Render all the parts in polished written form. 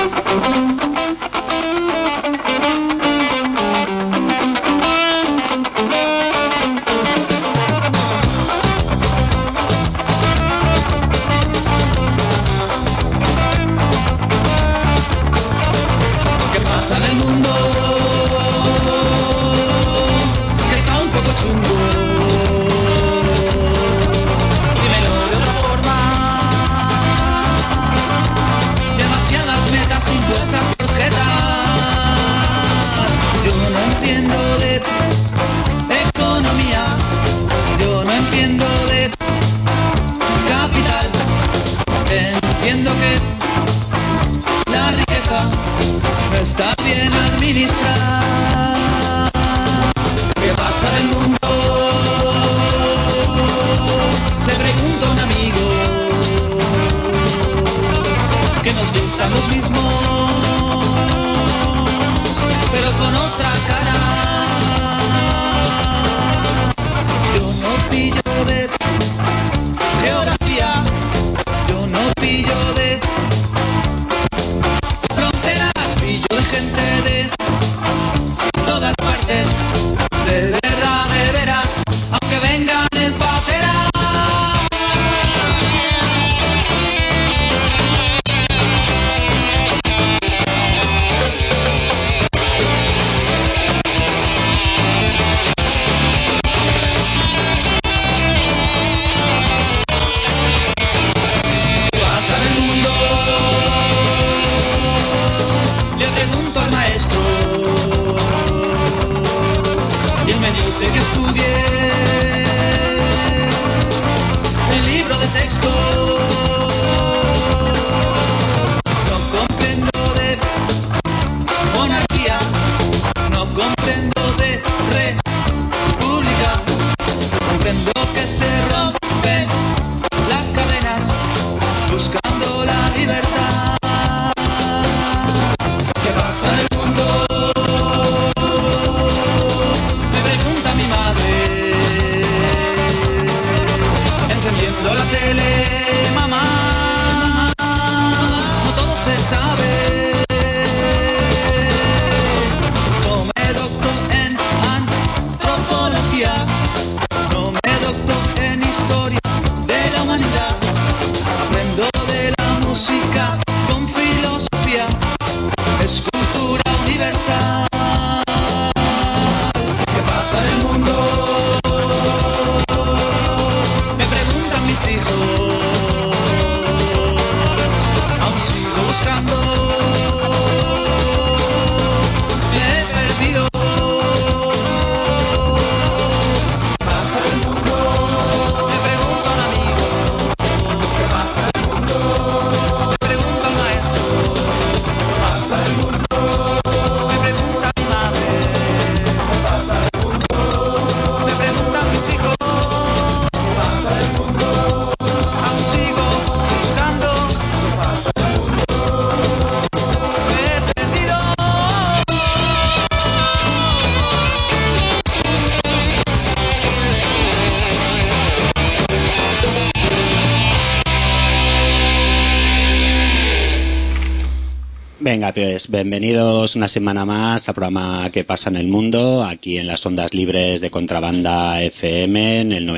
Venga, pues bienvenidos una semana más al programa ¿Qué pasa en el mundo? Aquí en las ondas libres de Contrabanda FM, en el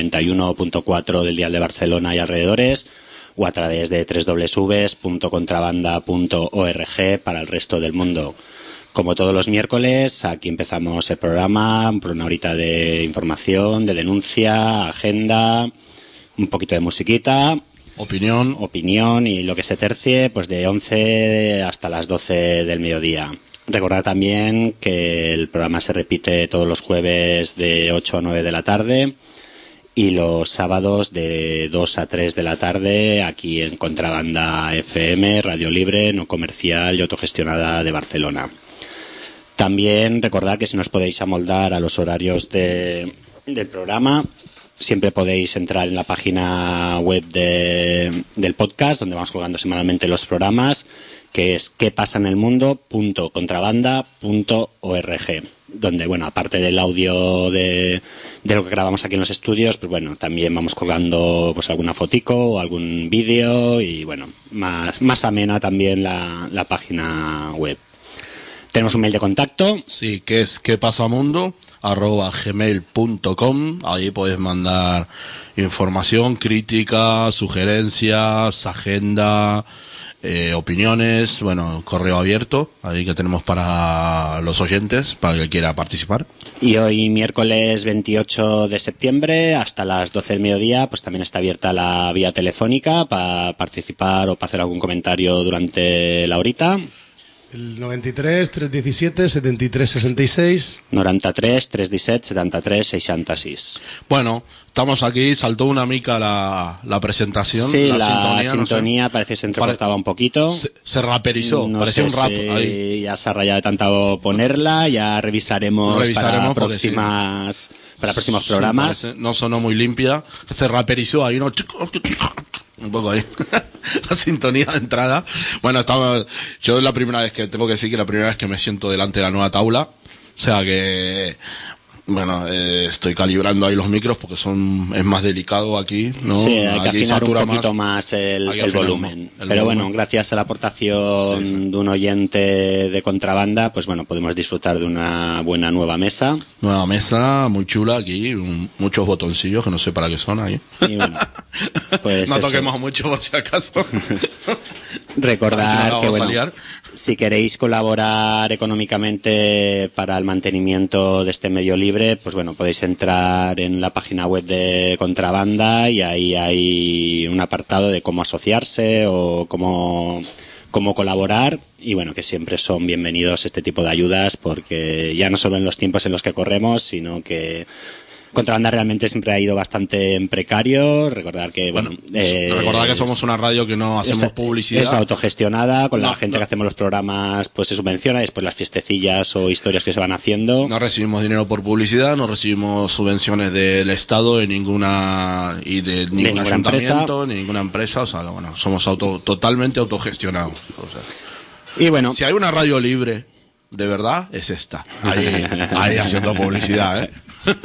91.4 del dial de Barcelona y alrededores, o a través de www.contrabanda.org para el resto del mundo. Como todos los miércoles, aquí empezamos el programa, por una horita de información, de denuncia, agenda, un poquito de musiquita... Opinión y lo que se tercie, pues de 11 hasta las 12 del mediodía. Recordad también que el programa se repite todos los jueves de 8 a 9 de la tarde y los sábados de 2 a 3 de la tarde aquí en Contrabanda FM, radio libre, no comercial y autogestionada de Barcelona. También recordad que si no os podéis amoldar a los horarios del programa, siempre podéis entrar en la página web del podcast, donde vamos colgando semanalmente los programas, que es quepasanelmundo.contrabanda.org, donde, bueno, aparte del audio de lo que grabamos aquí en los estudios, pues bueno, también vamos colgando pues alguna fotico o algún vídeo y, bueno, más amena también la página web. Tenemos un mail de contacto. Sí, que es quepasamundo@gmail.com. Ahí podés mandar información, crítica, sugerencias, agenda, opiniones, bueno, correo abierto, ahí que tenemos para los oyentes, para el que quiera participar. Y hoy, miércoles 28 de septiembre, hasta las 12 del mediodía, pues también está abierta la vía telefónica para participar o para hacer algún comentario durante la horita. El 93 317 73 66. 93 317 73 66. Bueno, estamos aquí, saltó una mica la presentación. Sí, la sintonía no sé, parece que se entrecortaba un poquito. Se raperizó, no parecía un rap. Si ahí ya se ha rayado de tanto ponerla, ya revisaremos para próximos programas. Parece, no sonó muy limpia, se raperizó ahí, ¿no? Un poco ahí. La sintonía de entrada. Bueno, yo es la primera vez que tengo que decir que la primera vez que me siento delante de la nueva tabla. O sea que, bueno, estoy calibrando ahí los micros porque es más delicado aquí, ¿no? Sí, hay que afinar un poquito más el volumen. Pero bueno, gracias a la aportación de un oyente de Contrabanda, pues bueno, podemos disfrutar de una buena nueva mesa. Nueva mesa, muy chula aquí, muchos botoncillos que no sé para qué son ahí. Y bueno, pues no toquemos mucho por si acaso. Recordar que, bueno, si queréis colaborar económicamente para el mantenimiento de este medio libre, pues bueno, podéis entrar en la página web de Contrabanda y ahí hay un apartado de cómo asociarse o cómo colaborar, y bueno, que siempre son bienvenidos este tipo de ayudas, porque ya no solo en los tiempos en los que corremos, sino que Contrabanda realmente siempre ha ido bastante en precario. Recordar que, recordad que somos una radio que no hacemos publicidad. Es autogestionada, con la gente que hacemos los programas pues se subvenciona, después las fiestecillas o historias que se van haciendo. No recibimos dinero por publicidad, no recibimos subvenciones del Estado de ningún ayuntamiento, ni ninguna empresa, o sea, bueno, somos totalmente autogestionados. O sea, y bueno, si hay una radio libre, de verdad, es esta. Ahí haciendo publicidad, ¿eh?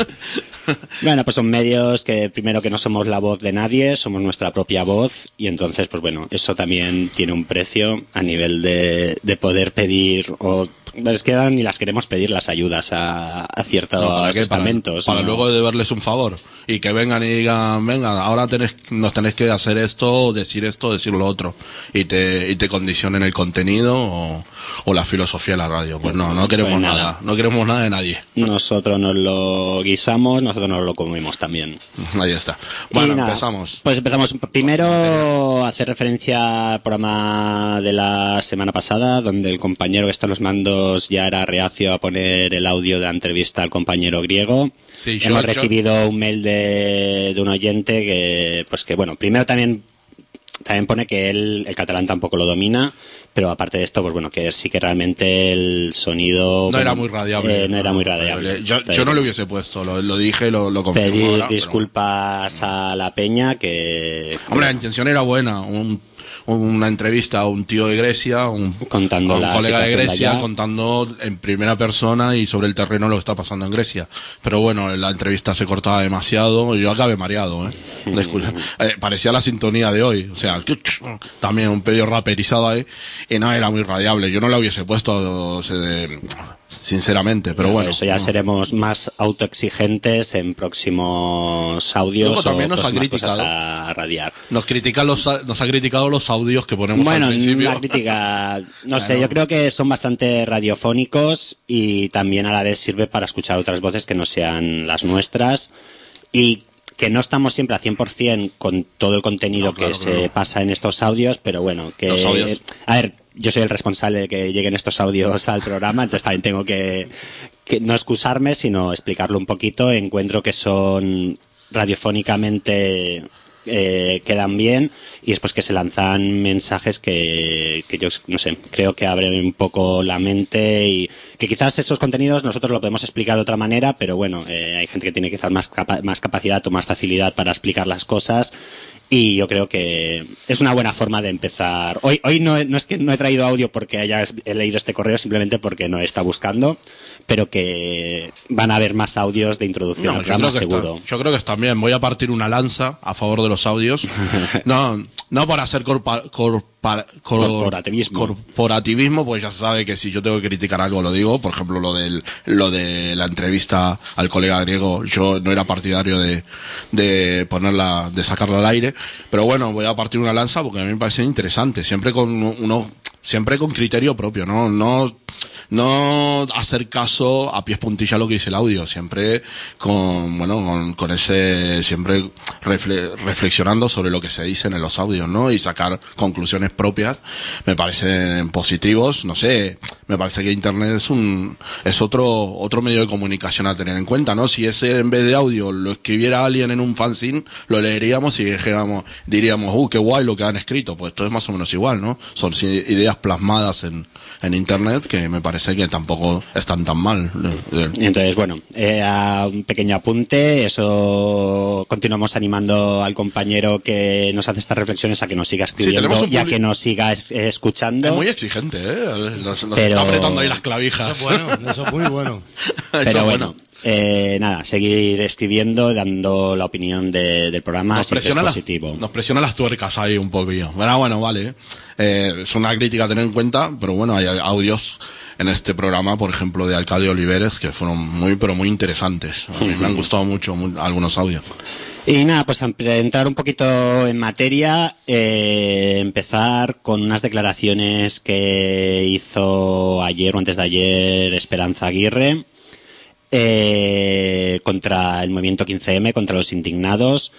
Bueno, pues son medios que primero que no somos la voz de nadie, somos nuestra propia voz, y entonces pues bueno, eso también tiene un precio a nivel de poder pedir, o es que ni las queremos pedir las ayudas a ciertos estamentos. Para luego deberles un favor y que vengan y digan, venga, ahora nos tenés que hacer esto, decir lo otro, y te condicionen el contenido o la filosofía de la radio. Pues no queremos nada, no queremos nada de nadie. Nosotros nos lo guisamos, nosotros nos lo comemos también. Ahí está. Bueno, empezamos. Pues empezamos. Primero, hacer referencia al programa de la semana pasada, donde el compañero que está en los mandos ya era reacio a poner el audio de la entrevista al compañero griego. Sí, hemos recibido un mail de un oyente que, pues que bueno, primero también pone que él el catalán tampoco lo domina, pero aparte de esto, pues bueno, que sí que realmente el sonido no era muy radiable. No era muy radiable. Yo no lo hubiese puesto, lo dije, lo confirmo. Pedir ahora, disculpas a la peña que... Hombre, la intención era buena, una entrevista a un tío de Grecia, un colega de Grecia, contando en primera persona y sobre el terreno lo que está pasando en Grecia. Pero bueno, la entrevista se cortaba demasiado, yo acabé mareado, parecía la sintonía de hoy, o sea, también un pedio raperizado ahí, y no era muy radiable, yo no la hubiese puesto, sinceramente, pero bueno. Eso ya seremos más autoexigentes en próximos audios. Luego también o nos ha criticado a radiar. Nos ha criticado los audios que ponemos al principio. Bueno, una crítica, no sé, yo creo que son bastante radiofónicos y también a la vez sirve para escuchar otras voces que no sean las nuestras, y que no estamos siempre a 100% con todo el contenido se pasa en estos audios, pero bueno, que... Los audios. A ver, yo soy el responsable de que lleguen estos audios al programa, entonces también tengo que no excusarme, sino explicarlo un poquito. Encuentro que son radiofónicamente quedan bien, y después que se lanzan mensajes que yo no sé, creo que abren un poco la mente, y que quizás esos contenidos nosotros lo podemos explicar de otra manera, pero bueno, hay gente que tiene quizás más capacidad o más facilidad para explicar las cosas, y yo creo que es una buena forma de empezar. Hoy no es que no he traído audio porque he leído este correo, simplemente porque no está buscando, pero que van a haber más audios de introducción al programa, seguro. Yo creo que está bien. Voy a partir una lanza a favor de los audios. No para hacer corporativismo, pues ya se sabe que si yo tengo que criticar algo lo digo. Por ejemplo, lo de la entrevista al colega griego, yo no era partidario de sacarla al aire, pero bueno, voy a partir una lanza porque a mí me parece interesante, siempre con criterio propio, no hacer caso a pies puntilla a lo que dice el audio, siempre con ese, siempre reflexionando sobre lo que se dicen en los audios, ¿no? Y sacar conclusiones propias, me parecen positivos. No sé, me parece que Internet es otro medio de comunicación a tener en cuenta, ¿no? Si ese, en vez de audio, lo escribiera alguien en un fanzine, lo leeríamos y diríamos, qué guay lo que han escrito. Pues esto es más o menos igual, ¿no? Son ideas plasmadas en Internet que me parece que tampoco están tan mal. Entonces, bueno, a un pequeño apunte, eso continuamos animando al compañero que nos hace estas reflexiones a que nos siga escribiendo y a que nos siga escuchando. Es muy exigente, nos está apretando ahí las clavijas. Eso es muy bueno. Pero bueno. Nada, seguir escribiendo, dando la opinión del programa, si es positivo. Nos presiona las tuercas ahí un poquillo. Bueno, vale. Es una crítica a tener en cuenta, pero bueno, hay audios en este programa, por ejemplo, de Alcalde Oliveres, que fueron muy interesantes. A mí me han gustado mucho algunos audios. Y nada, pues para entrar un poquito en materia, empezar con unas declaraciones que hizo ayer o antes de ayer Esperanza Aguirre, contra el movimiento 15M, contra los indignados,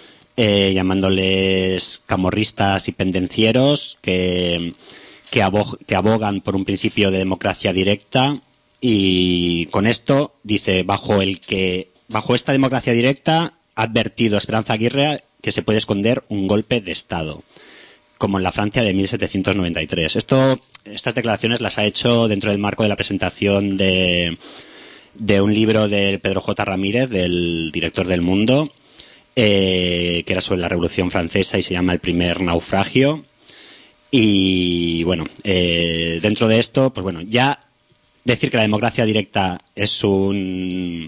llamándoles camorristas y pendencieros que abogan por un principio de democracia directa, y con esto dice, bajo esta democracia directa ha advertido Esperanza Aguirre que se puede esconder un golpe de Estado, como en la Francia de 1793. Estas declaraciones las ha hecho dentro del marco de la presentación de un libro del Pedro J. Ramírez, del director del Mundo, que era sobre la Revolución Francesa y se llama El primer naufragio. Y bueno, dentro de esto, pues bueno, ya decir que la democracia directa es un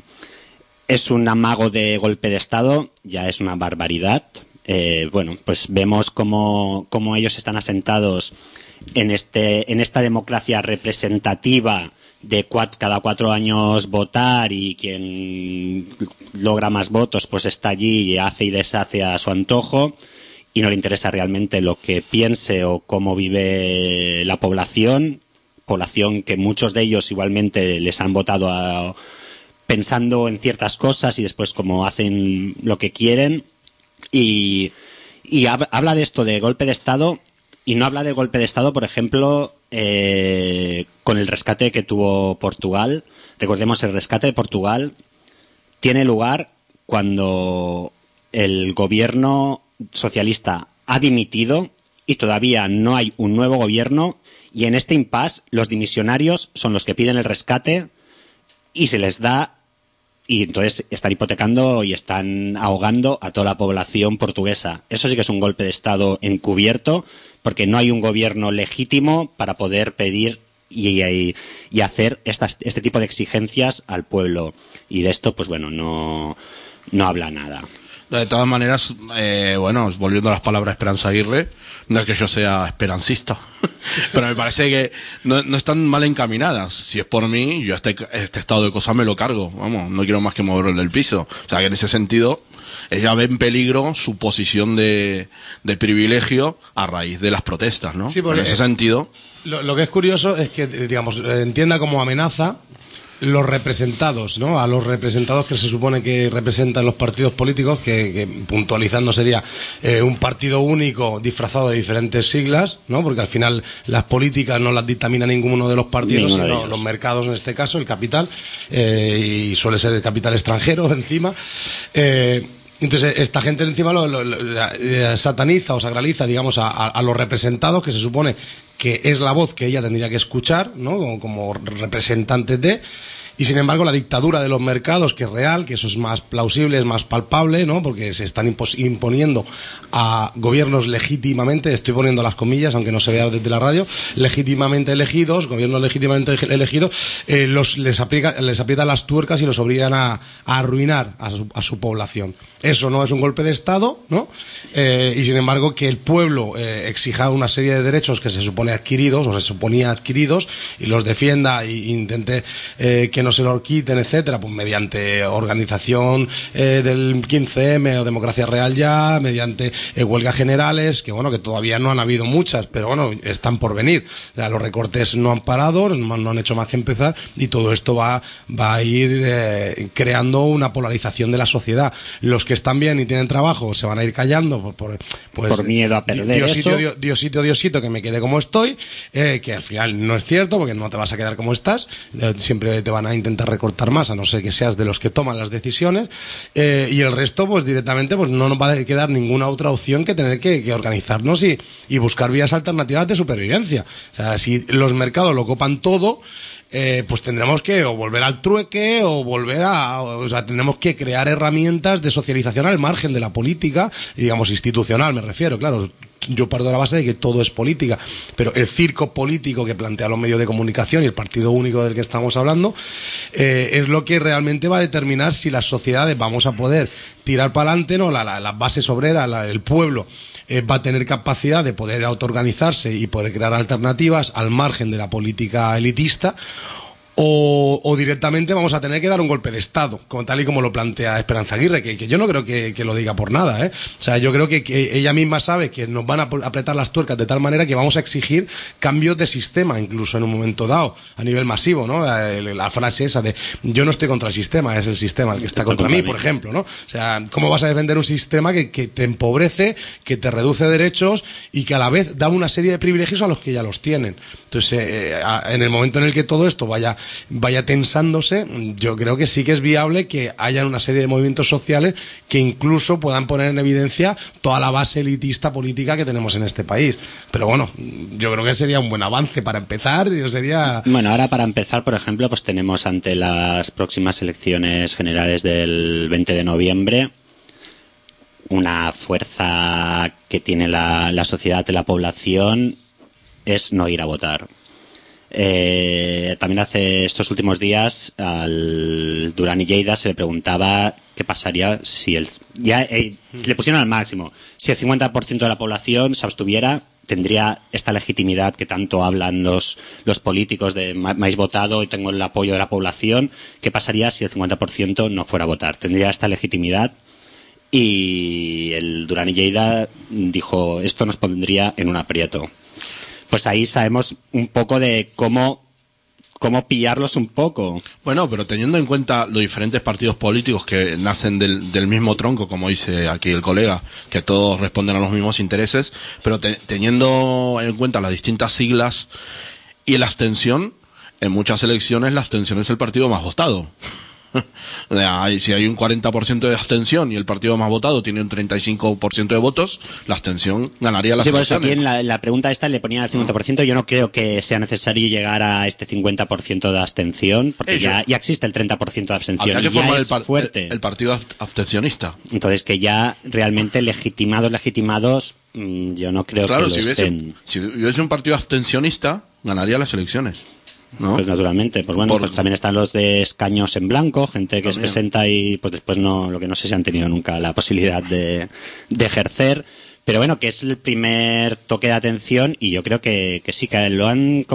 amago de golpe de Estado ya es una barbaridad. Bueno, pues vemos cómo ellos están asentados en esta democracia representativa de cada 4 años votar, y quien logra más votos pues está allí y hace y deshace a su antojo, y no le interesa realmente lo que piense o cómo vive la población que muchos de ellos igualmente les han votado pensando en ciertas cosas, y después como hacen lo que quieren, y habla de esto de golpe de Estado, y no habla de golpe de Estado, por ejemplo, con el rescate que tuvo Portugal. Recordemos, el rescate de Portugal tiene lugar cuando el gobierno socialista ha dimitido y todavía no hay un nuevo gobierno, y en este impasse los dimisionarios son los que piden el rescate y se les da, y entonces están hipotecando y están ahogando a toda la población portuguesa. Eso sí que es un golpe de Estado encubierto, porque no hay un gobierno legítimo para poder pedir y hacer este tipo de exigencias al pueblo. Y de esto, pues bueno, no habla nada. De todas maneras, volviendo a las palabras de Esperanza Aguirre, no es que yo sea esperancista, pero me parece que no están mal encaminadas. Si es por mí, yo este estado de cosas me lo cargo, no quiero más que moverlo del piso. O sea, que en ese sentido, ella ve en peligro su posición de privilegio a raíz de las protestas, ¿no? Sí, porque en ese sentido. Lo que es curioso es que, digamos, entienda como amenaza los representados, ¿no? A los representados que se supone que representan los partidos políticos, que puntualizando sería un partido único disfrazado de diferentes siglas, ¿no? Porque al final las políticas no las dictamina ninguno de los partidos, sino los mercados, en este caso, el capital, y suele ser el capital extranjero encima. Entonces esta gente encima sataniza o sacraliza, digamos, a los representados, que se supone que es la voz que ella tendría que escuchar, ¿no? Como representantes de... Y sin embargo la dictadura de los mercados, que es real, que eso es más plausible, es más palpable, ¿no? Porque se están imponiendo a gobiernos legítimamente, estoy poniendo las comillas, aunque no se vea desde la radio, legítimamente elegidos, gobiernos legítimamente elegidos, les aprietan las tuercas y los obligan a arruinar a su población. Eso no es un golpe de Estado, ¿no? Y sin embargo que el pueblo exija una serie de derechos que se supone adquiridos, o se suponía adquiridos, y los defienda e intente que no se los quiten, etcétera, pues mediante organización del 15M o democracia real ya, mediante huelgas generales, que bueno, que todavía no han habido muchas, pero bueno, están por venir. O sea, los recortes no han parado, no han hecho más que empezar, y todo esto va a ir creando una polarización de la sociedad. Los que están bien y tienen trabajo se van a ir callando por miedo a perder Diosito, que me quede como estoy, que al final no es cierto, porque no te vas a quedar como estás, siempre te van a intentar recortar más, a no ser que seas de los que toman las decisiones, y el resto pues directamente pues no nos va a quedar ninguna otra opción que tener que organizarnos y buscar vías alternativas de supervivencia. O sea, si los mercados lo copan todo, pues tendremos que o volver al trueque o sea, tendremos que crear herramientas de socialización al margen de la política, digamos institucional me refiero, claro. Yo parto de la base de que todo es política, pero el circo político que plantean los medios de comunicación y el partido único del que estamos hablando es lo que realmente va a determinar si las sociedades vamos a poder tirar para adelante, ¿no? Las bases obreras, el pueblo va a tener capacidad de poder autoorganizarse y poder crear alternativas al margen de la política elitista. O directamente vamos a tener que dar un golpe de Estado, como tal y como lo plantea Esperanza Aguirre, que yo no creo que lo diga por nada, ¿eh? O sea, yo creo que ella misma sabe que nos van a apretar las tuercas de tal manera que vamos a exigir cambios de sistema, incluso en un momento dado, a nivel masivo, ¿no? La frase esa de yo no estoy contra el sistema, es el sistema el que está contra mí, por ejemplo, ¿no? O sea, ¿cómo vas a defender un sistema que te empobrece, que te reduce derechos y que a la vez da una serie de privilegios a los que ya los tienen? Entonces, en el momento en el que todo esto vaya tensándose, yo creo que sí que es viable que haya una serie de movimientos sociales que incluso puedan poner en evidencia toda la base elitista política que tenemos en este país. Pero bueno, yo creo que sería un buen avance para empezar. Bueno, ahora para empezar, por ejemplo, pues tenemos ante las próximas elecciones generales del 20 de noviembre una fuerza que tiene la sociedad, la población, es no ir a votar. También hace estos últimos días al Duran y Lleida se le preguntaba qué pasaría si le pusieron al máximo, si el 50% de la población se abstuviera, tendría esta legitimidad que tanto hablan los políticos de me habéis votado y tengo el apoyo de la población. ¿Qué pasaría si el 50% no fuera a votar? ¿Tendría esta legitimidad? Y el Duran y Lleida dijo, esto nos pondría en un aprieto. Pues ahí sabemos un poco de cómo pillarlos un poco. Bueno, pero teniendo en cuenta los diferentes partidos políticos que nacen del mismo tronco, como dice aquí el colega, que todos responden a los mismos intereses, pero teniendo en cuenta las distintas siglas y la abstención, en muchas elecciones la abstención es el partido más votado. Si hay un 40% de abstención y el partido más votado tiene un 35% de votos, la abstención ganaría las elecciones. Por eso aquí en la pregunta esta le ponían el 50%. Yo no creo que sea necesario llegar a este 50% de abstención, porque ya existe el 30% de abstención. Habría que formar fuerte. El partido abstencionista. Entonces, que ya realmente legitimados, yo no creo que lo estén. Si hubiese un partido abstencionista, ganaría las elecciones. ¿No? Pues naturalmente, pues bueno, pues también están los de escaños en blanco, gente que se presenta y pues después lo que no sé si han tenido nunca la posibilidad de ejercer, pero bueno, que es el primer toque de atención y yo creo que sí, que lo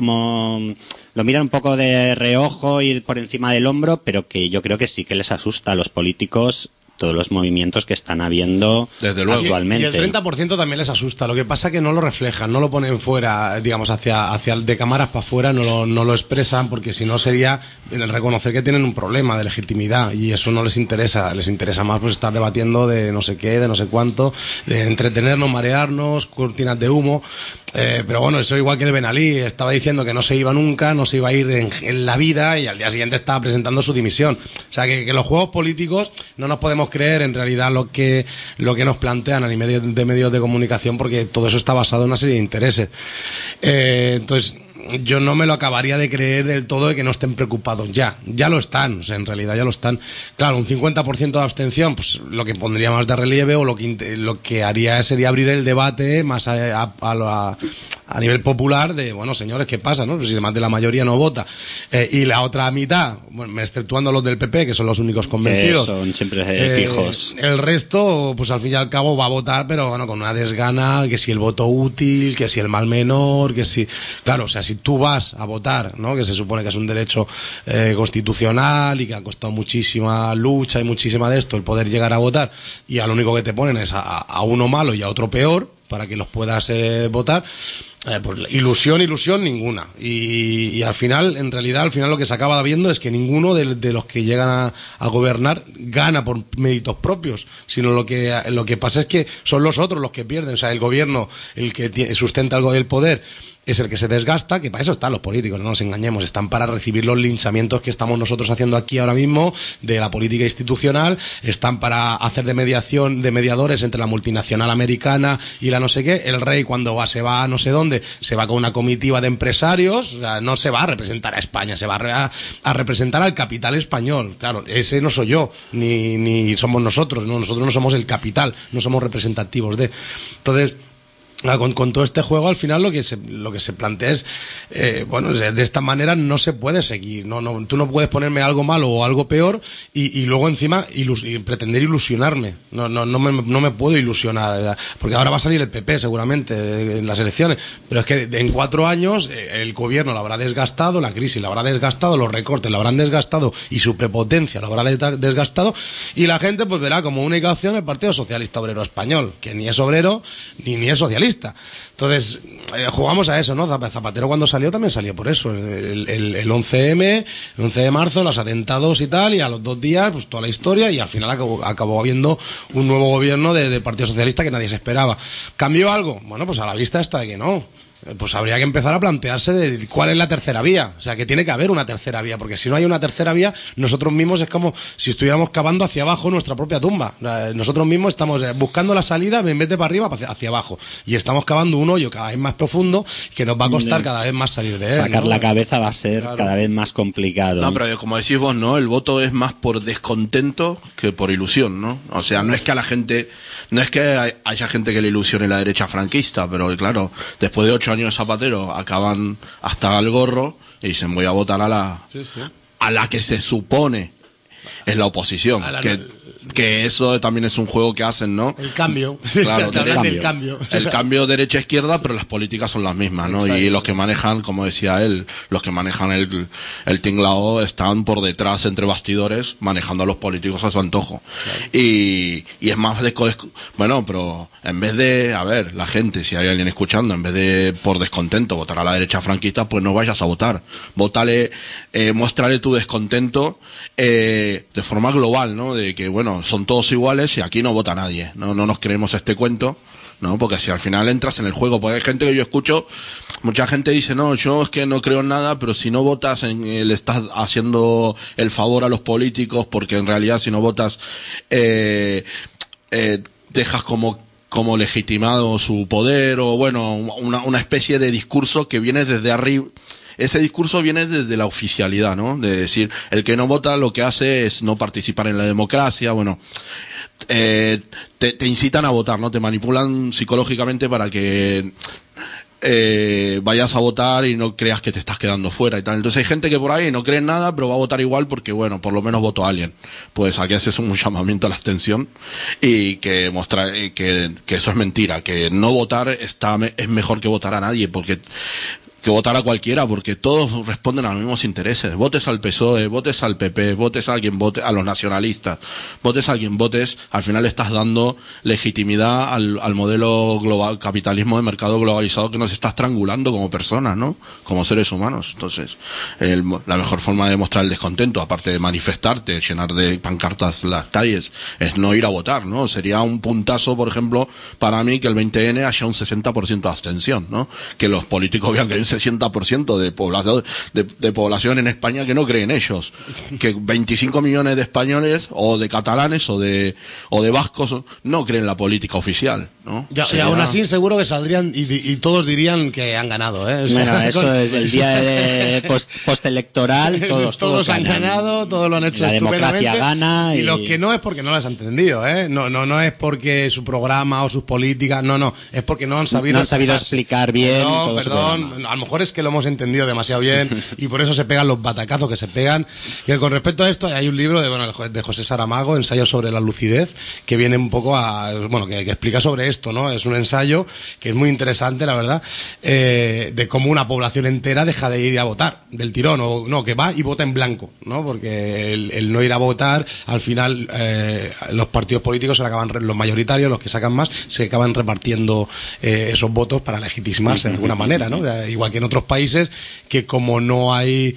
miran un poco de reojo y por encima del hombro, pero que yo creo que sí que les asusta a los políticos todos los movimientos que están habiendo desde luego Y actualmente. el 30% también les asusta. Lo que pasa es que no lo reflejan, no lo ponen fuera, digamos, hacia de cámaras para afuera, no lo expresan, porque si no sería el reconocer que tienen un problema de legitimidad y eso no les interesa. Les interesa más pues estar debatiendo de no sé qué, de no sé cuánto, de entretenernos, marearnos, cortinas de humo. Pero bueno, eso igual que el Ben Ali estaba diciendo que no se iba nunca, no se iba a ir en la vida y al día siguiente estaba presentando su dimisión. O sea que los juegos políticos no nos podemos podemos creer en realidad lo que nos plantean a nivel de medios de comunicación, porque todo eso está basado en una serie de intereses. Entonces, yo no me lo acabaría de creer del todo de que no estén preocupados. Ya lo están, o sea, en realidad ya lo están. Claro, un 50% de abstención, pues lo que pondría más de relieve, o lo que haría sería abrir el debate más a nivel popular de, bueno, señores, ¿qué pasa, no? Si más de la mayoría no vota. Y la otra mitad, bueno, exceptuando los del PP, que son los únicos convencidos. Son siempre fijos. El resto, pues al fin y al cabo va a votar, pero bueno, con una desgana, que si el voto útil, que si el mal menor, que si... Claro, o sea, si tú vas a votar, ¿no? Que se supone que es un derecho constitucional y que ha costado muchísima lucha y muchísima de esto el poder llegar a votar, y a lo único que te ponen es a uno malo y a otro peor para que los puedas votar, pues ilusión ninguna. Y al final, en realidad, lo que se acaba viendo es que ninguno de los que llegan a gobernar gana por méritos propios, sino lo que pasa es que son los otros los que pierden. O sea, el gobierno, el que sustenta el poder, es el que se desgasta, que para eso están los políticos, no nos engañemos, están para recibir los linchamientos que estamos nosotros haciendo aquí ahora mismo de la política institucional, están para hacer de mediadores entre la multinacional americana y la no sé qué. El rey cuando se va a no sé dónde, se va con una comitiva de empresarios, o sea, no se va a representar a España, se va a representar al capital español. Claro, ese no soy yo, ni somos nosotros, ¿no? Nosotros no somos el capital, no somos representativos de... Entonces, con todo este juego, al final lo que se plantea es, bueno, de esta manera no se puede seguir, tú no puedes ponerme algo malo o algo peor y luego encima pretender ilusionarme. No me puedo ilusionar, porque ahora va a salir el PP seguramente en las elecciones, pero es que en 4 años el gobierno lo habrá desgastado, la crisis lo habrá desgastado, los recortes lo habrán desgastado y su prepotencia lo habrá desgastado, y la gente pues verá como única opción el Partido Socialista Obrero Español, que ni es obrero ni es socialista. Entonces, jugamos a eso, ¿no? Zapatero cuando salió también salió por eso, el 11M, el 11 de marzo, los atentados y tal, y a los 2 días, pues toda la historia, y al final acabó habiendo un nuevo gobierno del Partido Socialista que nadie se esperaba. ¿Cambió algo? Bueno, pues a la vista está de que no. Pues habría que empezar a plantearse de cuál es la tercera vía. O sea, que tiene que haber una tercera vía, porque si no hay una tercera vía, nosotros mismos es como si estuviéramos cavando hacia abajo nuestra propia tumba. Nosotros mismos estamos buscando la salida en vez de para arriba, hacia abajo. Y estamos cavando un hoyo cada vez más profundo que nos va a costar cada vez más salir de él. Sacar la cabeza va a ser cada vez más complicado. No, pero como decís vos, ¿no? El voto es más por descontento que por ilusión, ¿no? O sea, no es que a la gente, no es que haya gente que le ilusione la derecha franquista, pero claro, después de 8 años de Zapatero acaban hasta el gorro y dicen voy a votar a la que se supone es la oposición, que eso también es un juego que hacen, ¿no? El cambio. Claro, el cambio. El cambio derecha-izquierda, pero las políticas son las mismas, ¿no? Exacto. Y los que manejan, como decía él, los que manejan el tinglao están por detrás, entre bastidores, manejando a los políticos a su antojo. Claro. Y es más bueno, pero en vez de, a ver, la gente, si hay alguien escuchando, en vez de por descontento votar a la derecha franquista, pues no vayas a votar. Vótale, muéstrale tu descontento, de forma global, ¿no? De que, bueno, son todos iguales y aquí no vota nadie. No nos creemos este cuento, ¿no? Porque si al final entras en el juego, porque hay gente que yo escucho, mucha gente dice, no, yo es que no creo en nada, pero si no votas, le estás haciendo el favor a los políticos, porque en realidad si no votas, dejas como legitimado su poder, o bueno, una especie de discurso que viene desde arriba. Ese discurso viene desde la oficialidad, ¿no? De decir, el que no vota lo que hace es no participar en la democracia, bueno, te incitan a votar, ¿no? Te manipulan psicológicamente para que vayas a votar y no creas que te estás quedando fuera y tal. Entonces hay gente que por ahí no cree en nada, pero va a votar igual porque, bueno, por lo menos votó a alguien. Pues aquí haces un llamamiento a la abstención y que mostrar que eso es mentira, que no votar es mejor que votar a nadie, porque que votar a cualquiera, porque todos responden a los mismos intereses. Votes al PSOE, votes al PP, votes a quien vote, a los nacionalistas, votes a quien votes, al final estás dando legitimidad al modelo global, capitalismo de mercado globalizado, que nos está estrangulando como personas, ¿no? Como seres humanos. Entonces, la mejor forma de mostrar el descontento, aparte de manifestarte, llenar de pancartas las calles, es no ir a votar, ¿no? Sería un puntazo, por ejemplo, para mí, que el 20N haya un 60% de abstención, ¿no? Que los políticos vean que hay un 60% de población en España que no cree en ellos. Que 25 millones de españoles, o de catalanes, o de vascos, no creen la política oficial, ¿no? Y aún así seguro que saldrían y todos dirían que han ganado, ¿eh? O sea, eso es el día de postelectoral, todos han ganado, todos lo han hecho la estupendamente. Democracia gana. Y lo que no es porque no las han entendido, ¿eh? No es porque su programa o sus políticas, no, es porque no han sabido explicar bien. Perdón, a lo mejor es que lo hemos entendido demasiado bien y por eso se pegan los batacazos que se pegan. Y con respecto a esto, hay un libro de José Saramago, Ensayos sobre la lucidez, que viene un poco que explica sobre esto, ¿no? Es un ensayo que es muy interesante, la verdad, de cómo una población entera deja de ir a votar del tirón, o no, que va y vota en blanco, ¿no? Porque el no ir a votar, al final los partidos políticos se acaban, los mayoritarios, los que sacan más, se acaban repartiendo esos votos para legitimarse de alguna manera, ¿no? Igual que en otros países, que como no hay,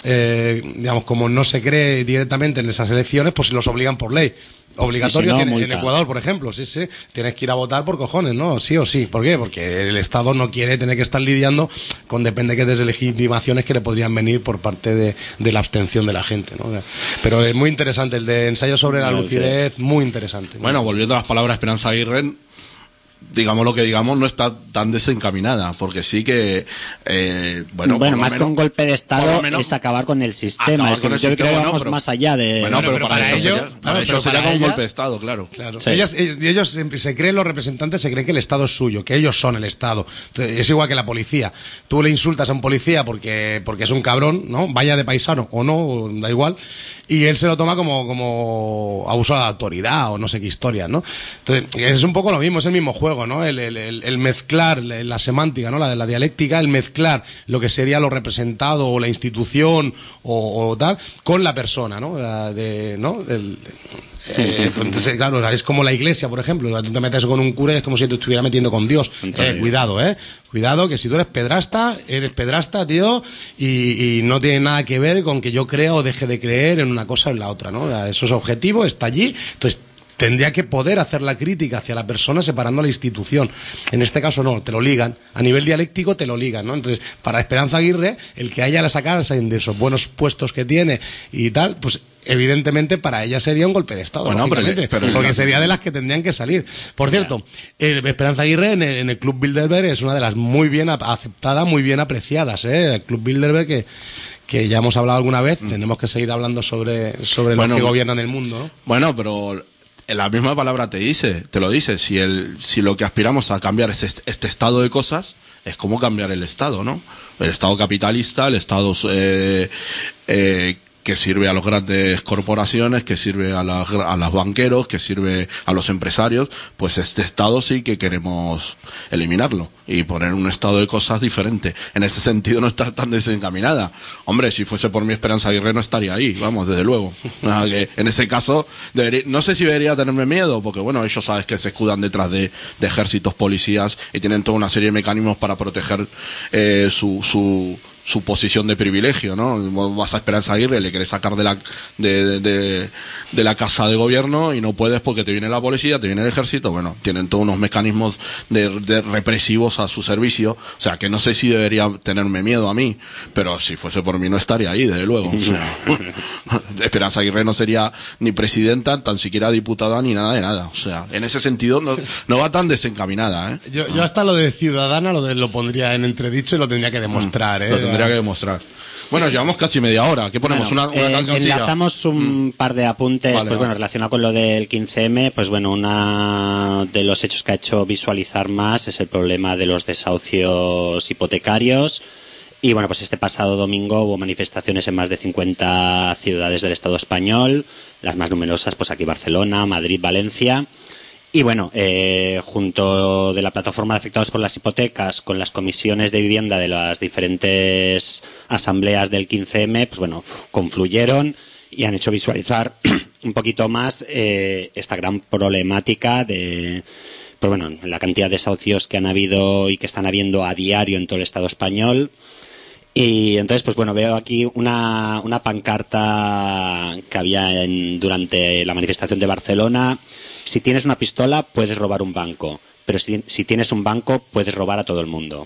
como no se cree directamente en esas elecciones, pues se los obligan por ley. Obligatorio, si no, en Ecuador, por ejemplo, sí, tienes que ir a votar por cojones, ¿no? Sí o sí. ¿Por qué? Porque el Estado no quiere tener que estar lidiando con depende que deslegitimaciones que le podrían venir por parte de la abstención de la gente, ¿no? Pero es muy interesante, el de Ensayo sobre la lucidez, muy interesante. Bueno, volviendo a las palabras de Esperanza Aguirre, digamos lo que digamos, no está tan desencaminada, porque sí que bueno, más que un golpe de Estado es acabar con el sistema. Es que yo creo que vamos más allá de... Bueno, pero para ellos sería como un golpe de Estado, claro. Sí. Ellos se creen, los representantes se creen que el Estado es suyo, que ellos son el Estado. Entonces, es igual que la policía. Tú le insultas a un policía porque es un cabrón, ¿no? Vaya de paisano o no, da igual, y él se lo toma como abuso de autoridad o no sé qué historias, ¿no? Entonces, es un poco lo mismo, es el mismo juego, ¿no? El mezclar la semántica, ¿no? La dialéctica, el mezclar lo que sería lo representado o la institución o tal con la persona, ¿no? Entonces, claro, es como la iglesia, por ejemplo. Tú te metes con un cura y es como si te estuviera metiendo con Dios. Cuidado, que si tú eres pedrasta, tío, y no tiene nada que ver con que yo crea o deje de creer en una cosa o en la otra, ¿no? Eso es objetivo, está allí. Entonces, tendría que poder hacer la crítica hacia la persona separando a la institución. En este caso no, te lo ligan. A nivel dialéctico te lo ligan, ¿no? Entonces, para Esperanza Aguirre, el que haya la sacarse de esos buenos puestos que tiene y tal, pues evidentemente para ella sería un golpe de Estado, bueno, porque sería de las que tendrían que salir. Por cierto, Esperanza Aguirre en el Club Bilderberg es una de las muy bien aceptadas, muy bien apreciadas, el Club Bilderberg que ya hemos hablado alguna vez, tenemos que seguir hablando sobre los que gobiernan el mundo, ¿no? Bueno, pero la misma palabra te lo dice, si lo que aspiramos a cambiar es este estado de cosas, es como cambiar el Estado, ¿no? El Estado capitalista, el Estado que sirve a las grandes corporaciones, que sirve a los banqueros, que sirve a los empresarios, pues este Estado sí que queremos eliminarlo y poner un estado de cosas diferente. En ese sentido no está tan desencaminada. Hombre, si fuese por mi Esperanza Aguirre no estaría ahí, vamos, desde luego. Que en ese caso, no sé si debería tenerme miedo, porque bueno, ellos sabes que se escudan detrás de ejércitos, policías, y tienen toda una serie de mecanismos para proteger su posición de privilegio, ¿no? Vas a Esperanza Aguirre, le querés sacar de la casa de gobierno y no puedes porque te viene la policía, te viene el ejército. Bueno, tienen todos unos mecanismos de represivos a su servicio. O sea, que no sé si debería tenerme miedo a mí, pero si fuese por mí no estaría ahí, desde luego. O sea, Esperanza Aguirre no sería ni presidenta, tan siquiera diputada, ni nada de nada. O sea, en ese sentido no va tan desencaminada, ¿eh? Yo hasta lo de ciudadana lo pondría en entredicho y lo tendría que demostrar, ¿eh? Tendría que demostrar. Bueno, llevamos casi media hora. ¿Qué ponemos? Una cancioncilla. Enlazamos un par de apuntes, relacionado con lo del 15M. Pues bueno, uno de los hechos que ha hecho visualizar más es el problema de los desahucios hipotecarios. Y bueno, pues este pasado domingo hubo manifestaciones en más de 50 ciudades del Estado español, las más numerosas, pues aquí Barcelona, Madrid, Valencia. Y bueno, junto de la plataforma de afectados por las hipotecas con las comisiones de vivienda de las diferentes asambleas del 15M, pues bueno, confluyeron y han hecho visualizar un poquito más esta gran problemática de, pues bueno, la cantidad de desahucios que han habido y que están habiendo a diario en todo el Estado español. Y entonces, pues bueno, veo aquí una pancarta que había durante la manifestación de Barcelona. Si tienes una pistola, puedes robar un banco, pero si tienes un banco, puedes robar a todo el mundo.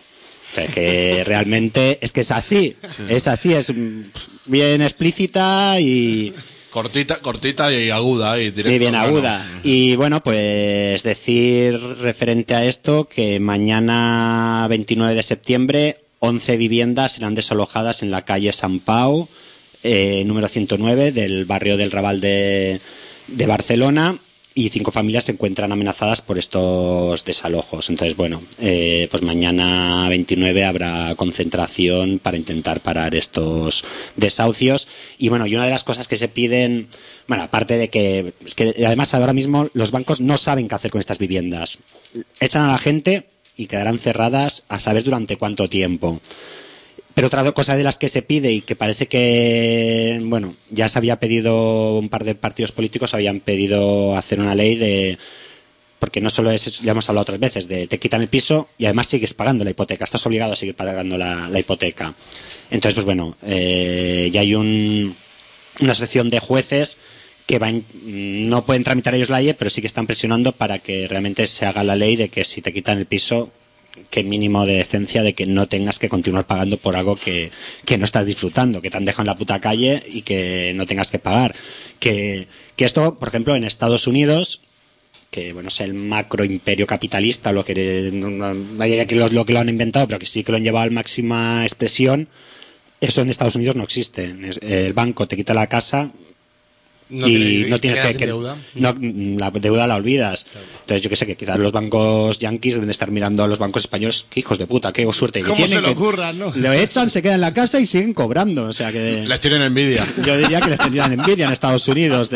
O sea, que realmente es que es así, es bien explícita y... Cortita y aguda. Y bien aguda. Y bueno, pues decir referente a esto que mañana 29 de septiembre 11 viviendas serán desalojadas en la calle Sant Pau, número 109 del barrio del Raval de Barcelona, y 5 familias se encuentran amenazadas por estos desalojos. Entonces, bueno, pues mañana 29 habrá concentración para intentar parar estos desahucios. Y bueno, y una de las cosas que se piden, bueno, aparte de que, es que además ahora mismo los bancos no saben qué hacer con estas viviendas. Echan a la gente y quedarán cerradas a saber durante cuánto tiempo. Pero otra cosa de las que se pide y que parece que, bueno, ya se había pedido, un par de partidos políticos habían pedido hacer una ley de, porque no solo es, ya hemos hablado otras veces, de te quitan el piso y además sigues pagando la hipoteca, estás obligado a seguir pagando la hipoteca. Entonces, pues bueno, ya hay una asociación de jueces que no pueden tramitar ellos la ley, pero sí que están presionando para que realmente se haga la ley de que si te quitan el piso, que mínimo de decencia de que no tengas que continuar pagando por algo que no estás disfrutando, que te han dejado en la puta calle y que no tengas que pagar. Que esto, por ejemplo, en Estados Unidos, que bueno, es el macro imperio capitalista, lo que no diría que lo que lo han inventado, pero que sí que lo han llevado a la máxima expresión, eso en Estados Unidos no existe. El banco te quita la casa no tienes que deuda. No, la deuda la olvidas. Claro. Entonces yo que sé, que quizás los bancos yanquis deben de estar mirando a los bancos españoles, qué hijos de puta, qué suerte que tienen, se le ocurra, ¿no? Lo echan, se quedan en la casa y siguen cobrando, o sea que les tienen envidia. Yo diría que les tendrían envidia en Estados Unidos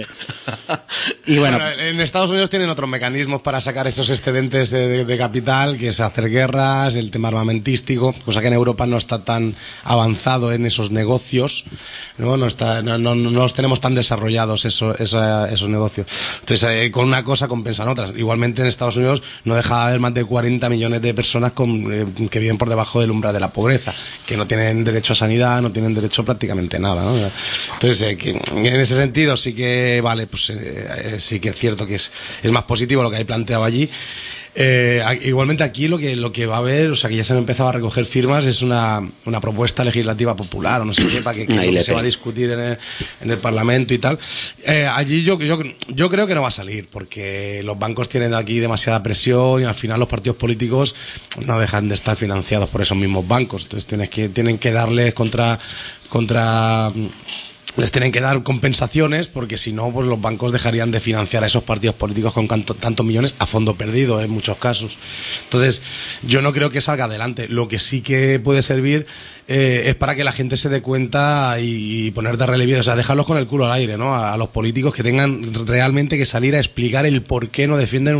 y bueno, en Estados Unidos tienen otros mecanismos para sacar esos excedentes de capital, que es hacer guerras, el tema armamentístico, cosa que en Europa no está tan avanzado en esos negocios, no los tenemos tan desarrollados esos negocios. Entonces, con una cosa compensan otras. Igualmente en Estados Unidos no deja de haber más de 40 millones de personas que viven por debajo del umbral de la pobreza, que no tienen derecho a sanidad, no tienen derecho a prácticamente nada, ¿no? Entonces, en ese sentido sí que vale, pues sí que es cierto que es más positivo lo que hay planteado allí. Igualmente aquí lo que va a haber, o sea, que ya se han empezado a recoger firmas, es una propuesta legislativa popular o no sé qué, para que se va a discutir en el Parlamento y tal. Allí yo creo que no va a salir, porque los bancos tienen aquí demasiada presión y al final los partidos políticos no dejan de estar financiados por esos mismos bancos. Entonces tienen que darles les tienen que dar compensaciones, porque si no, pues los bancos dejarían de financiar a esos partidos políticos con tantos millones a fondo perdido en muchos casos. Entonces, yo no creo que salga adelante. Lo que sí que puede servir es para que la gente se dé cuenta y poner de relieve, o sea, dejarlos con el culo al aire, ¿no? A los políticos, que tengan realmente que salir a explicar el por qué no defienden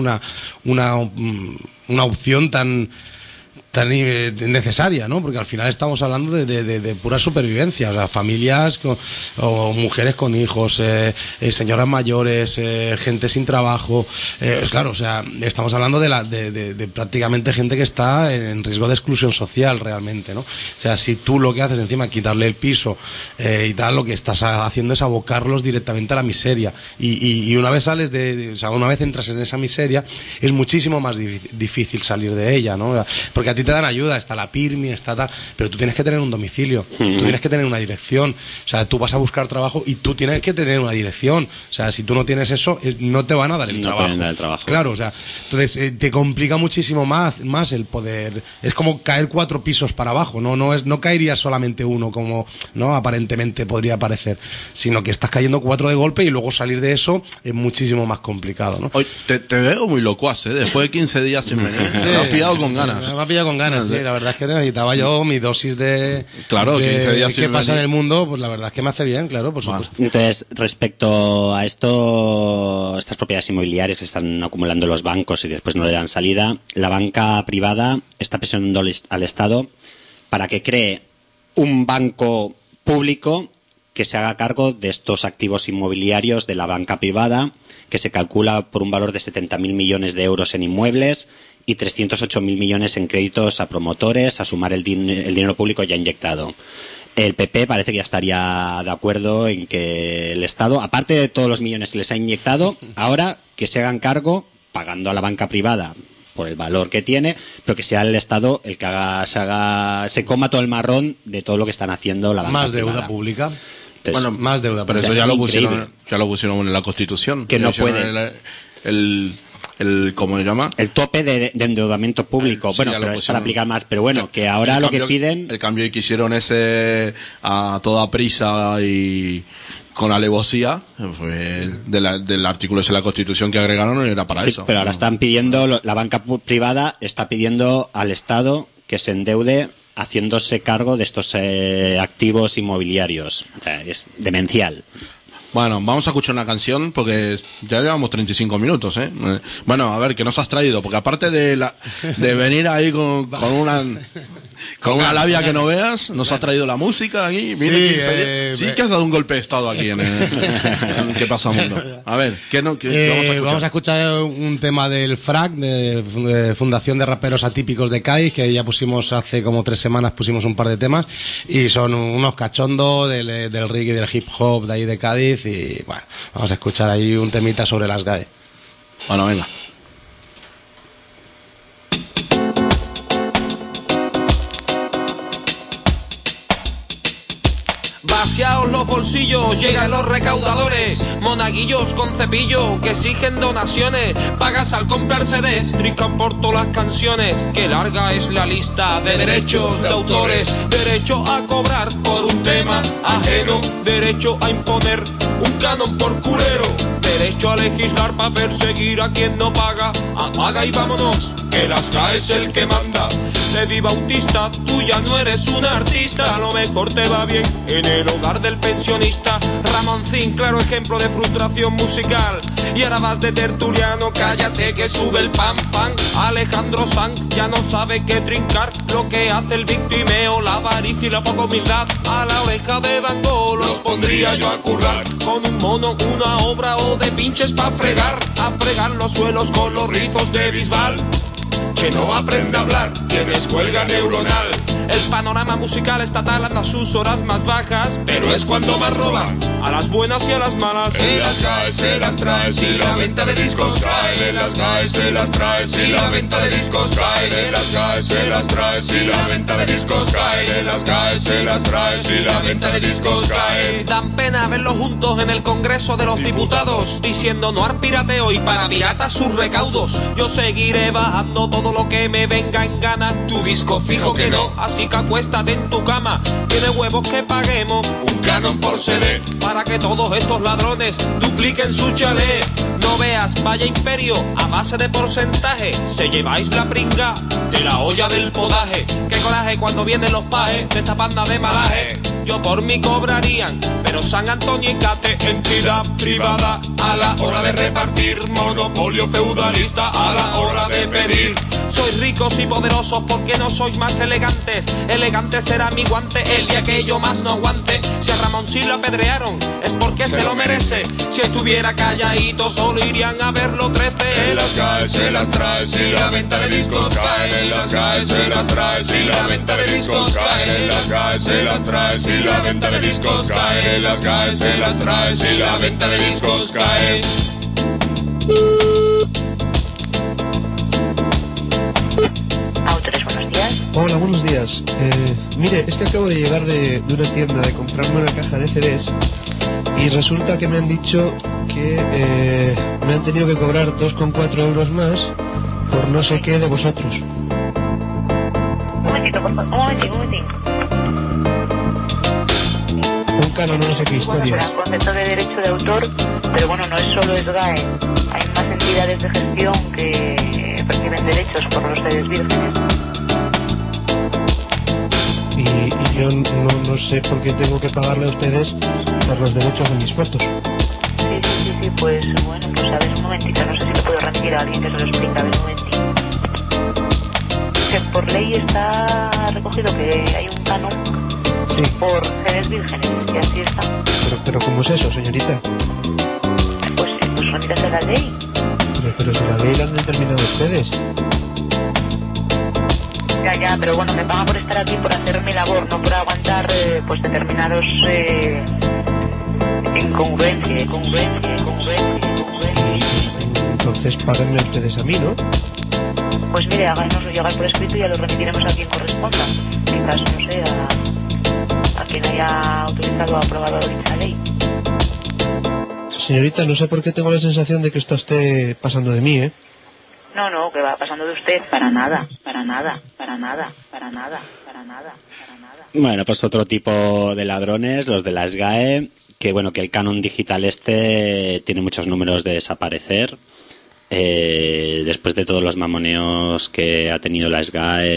una opción tan necesaria, ¿no? Porque al final estamos hablando de pura supervivencia, o sea, familias o mujeres con hijos, señoras mayores, gente sin trabajo, claro, o sea, estamos hablando de prácticamente gente que está en riesgo de exclusión social realmente, ¿no? O sea, si tú lo que haces encima quitarle el piso y tal, lo que estás haciendo es abocarlos directamente a la miseria, y una vez sales o sea, una vez entras en esa miseria, es muchísimo más difícil salir de ella, ¿no? Porque a ti te dan ayuda, está la PIRMI, está tal, pero tú tienes que tener un domicilio, tú tienes que tener una dirección, o sea, tú vas a buscar trabajo y tú tienes que tener una dirección, o sea, si tú no tienes eso, no te van a dar el trabajo. Claro, o sea, entonces te complica muchísimo más el poder, es como caer 4 pisos para abajo, no caería solamente uno como, ¿no?, aparentemente podría parecer, sino que estás cayendo 4 de golpe y luego salir de eso es muchísimo más complicado, ¿no? Hoy te veo muy locuaz, después de 15 días sin venir, me has pillado con ganas. Me ha pillado con ganas, sí, la verdad es que necesitaba yo mi dosis de 15 días qué pasa en el mundo, pues la verdad es que me hace bien, claro, por supuesto. Entonces, respecto a estas propiedades inmobiliarias que están acumulando los bancos y después no le dan salida, la banca privada está presionando al Estado para que cree un banco público que se haga cargo de estos activos inmobiliarios de la banca privada, que se calcula por un valor de 70.000 millones de euros en inmuebles y 308.000 millones en créditos a promotores, a sumar el dinero público ya inyectado. El PP parece que ya estaría de acuerdo en que el Estado, aparte de todos los millones que les ha inyectado, ahora que se hagan cargo, pagando a la banca privada por el valor que tiene, pero que sea el Estado el que se coma todo el marrón de todo lo que están haciendo la banca más privada. Deuda pública. Entonces, más deuda, pero eso ya lo pusieron en la Constitución. Que no puede. ¿Cómo se llama? El tope de endeudamiento público. Bueno, pero es para aplicar más. Pero bueno, que ahora lo que piden... El cambio que hicieron ese a toda prisa y con alevosía fue del artículo ese de la Constitución que agregaron, era para eso. Pero ahora están pidiendo, la banca privada está pidiendo al Estado que se endeude haciéndose cargo de estos activos inmobiliarios. O sea, es demencial. Bueno, vamos a escuchar una canción porque ya llevamos 35 minutos, ¿eh? Bueno, a ver, ¿qué nos has traído? Porque aparte de venir ahí con una labia que no veas, nos has traído la música aquí. Mire, sí que has dado un golpe de estado aquí en ¿Qué pasa, mundo? A ver, ¿qué vamos a escuchar? Vamos a escuchar un tema del FRAC, de Fundación de Raperos Atípicos de Cádiz, que ya pusimos hace como 3 semanas, pusimos un par de temas, y son unos cachondos del reggae y del hip hop de ahí de Cádiz. Y bueno, vamos a escuchar ahí un temita sobre las GAE. Bueno, venga. Vaciaos los bolsillos, llegan los recaudadores, monaguillos con cepillo que exigen donaciones, pagas al comprar CDs, triscan por todas las canciones, que larga es la lista de derechos de autores, derecho a cobrar por un tema ajeno, derecho a imponer un canon por culero, derecho a legislar para perseguir a quien no paga, apaga y vámonos, que las GAE es el que manda. Levi Bautista, tú ya no eres un artista, a lo mejor te va bien en el hogar del pensionista. Ramoncín, claro ejemplo de frustración musical, y ahora vas de tertuliano, cállate que sube el pam pam. Alejandro Sanz ya no sabe qué trincar, lo que hace el victimeo, la avaricia y la poca humildad. A la oreja de Van Gogh los pondría yo a currar, con un mono, una obra o de pinches pa' fregar, a fregar los suelos con los rizos de Bisbal. Que no aprende a hablar, tienes huelga neuronal. El panorama musical estatal anda a sus horas más bajas, pero es cuando más roban, a las buenas y a las malas. En las GAE se las trae, si la venta de discos cae. En las GAE se las trae, si la venta de discos cae. En las GAE se las trae, si la venta de discos cae. En las GAE se las trae, si la venta de discos cae. Dan pena verlos juntos en el Congreso de los Diputados, diciendo no al pirateo y para piratas sus recaudos. Yo seguiré bajando todo lo que me venga en gana, tu disco fijo que no, así que acuéstate en tu cama. Tiene huevos que paguemos un canon por CD, para que todos estos ladrones dupliquen su chalet. No veas, vaya imperio, a base de porcentaje, se lleváis la pringa de la olla del podaje. Qué coraje cuando vienen los pajes de esta panda de malaje. Yo por mí cobrarían, pero San Antonio y Cate, entidad privada, a la hora de repartir, monopolio feudalista, a la hora de pedir. Sois ricos y poderosos porque no sois más elegantes, elegante será mi guante el día que yo más no aguante. Si a Ramoncín lo apedrearon es porque se lo merece, si estuviera calladito solo irían a verlo 13. En las GAE se las trae, si la venta de discos cae. En las GAE se las trae, si la venta de discos cae. En las GAE se las trae, si la venta de discos cae. En las GAE se las trae, si la venta de discos cae. Autores, buenos días. Hola, buenos días. Mire, es que acabo de llegar de una tienda de comprarme una caja de CDs y resulta que me han dicho que me han tenido que cobrar 2,4 euros más por no sé qué de vosotros. Un momentito, por favor. Un momentín. Un canon, no sé qué historia. Bueno, será un concepto de derecho de autor, pero bueno, no es solo SGAE. Hay más entidades de gestión que perciben derechos por los CDs vírgenes. Y yo no sé por qué tengo que pagarle a ustedes por los derechos de mis fotos. Sí, pues bueno, pues a ver un momentito, no sé si le puedo remitir a alguien que se lo explique, a ver un momentito. Que por ley está recogido que hay un canon por CDs vírgenes, y así está. Pero ¿cómo es eso, señorita? Pues remítase a la ley. Pero si la ley la han determinado ustedes. Ya, pero bueno, me pagan por estar aquí, por hacer mi labor, no por aguantar pues determinados incongruencia. Entonces páganme ustedes a mí, ¿no? Pues mire, háganoslo llegar por escrito y ya lo remitiremos a quien corresponda. En caso, no sé, a quien haya autorizado o aprobado dicha ley. Señorita, no sé por qué tengo la sensación de que está usted pasando de mí, ¿eh? No, que va pasando de usted. Para nada, para nada, para nada, para nada, para nada, para nada. Bueno, pues otro tipo de ladrones, los de la SGAE, que bueno, que el canon digital tiene muchos números de desaparecer. Después de todos los mamoneos que ha tenido la SGAE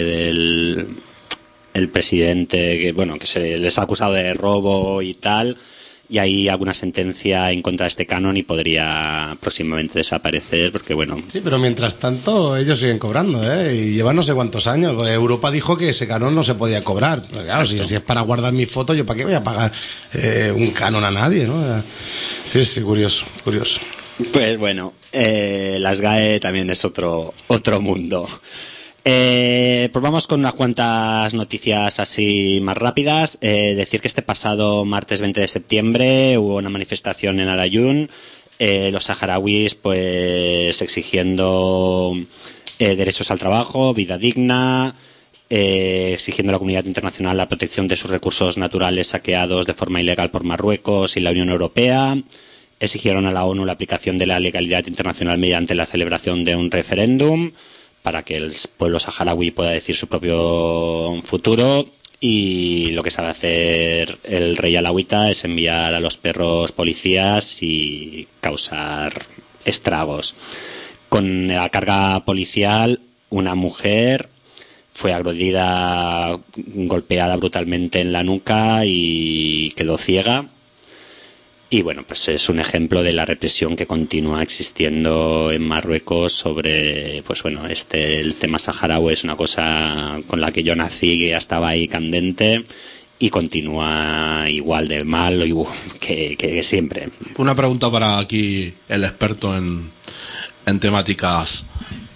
el presidente, que bueno, que se les ha acusado de robo y tal, y hay alguna sentencia en contra de este canon y podría próximamente desaparecer, porque bueno... Sí, pero mientras tanto ellos siguen cobrando, y llevan no sé cuántos años. Europa dijo que ese canon no se podía cobrar. Claro, si es para guardar mi foto, ¿yo para qué voy a pagar un canon a nadie, no? Sí, curioso. Pues bueno, las GAE también es otro mundo. Pues vamos con unas cuantas noticias así más rápidas. Decir que este pasado martes 20 de septiembre hubo una manifestación en Al-Ayun, los saharauis pues exigiendo derechos al trabajo, vida digna, exigiendo a la comunidad internacional la protección de sus recursos naturales saqueados de forma ilegal por Marruecos y la Unión Europea. Exigieron a la ONU la aplicación de la legalidad internacional mediante la celebración de un referéndum para que el pueblo saharaui pueda decir su propio futuro, y lo que sabe hacer el rey alauita es enviar a los perros policías y causar estragos. Con la carga policial, una mujer fue agredida, golpeada brutalmente en la nuca y quedó ciega. Y bueno, pues es un ejemplo de la represión que continúa existiendo en Marruecos sobre, pues bueno, el tema saharaui es una cosa con la que yo nací, que ya estaba ahí candente, y continúa igual de mal que siempre. Una pregunta para aquí el experto en temáticas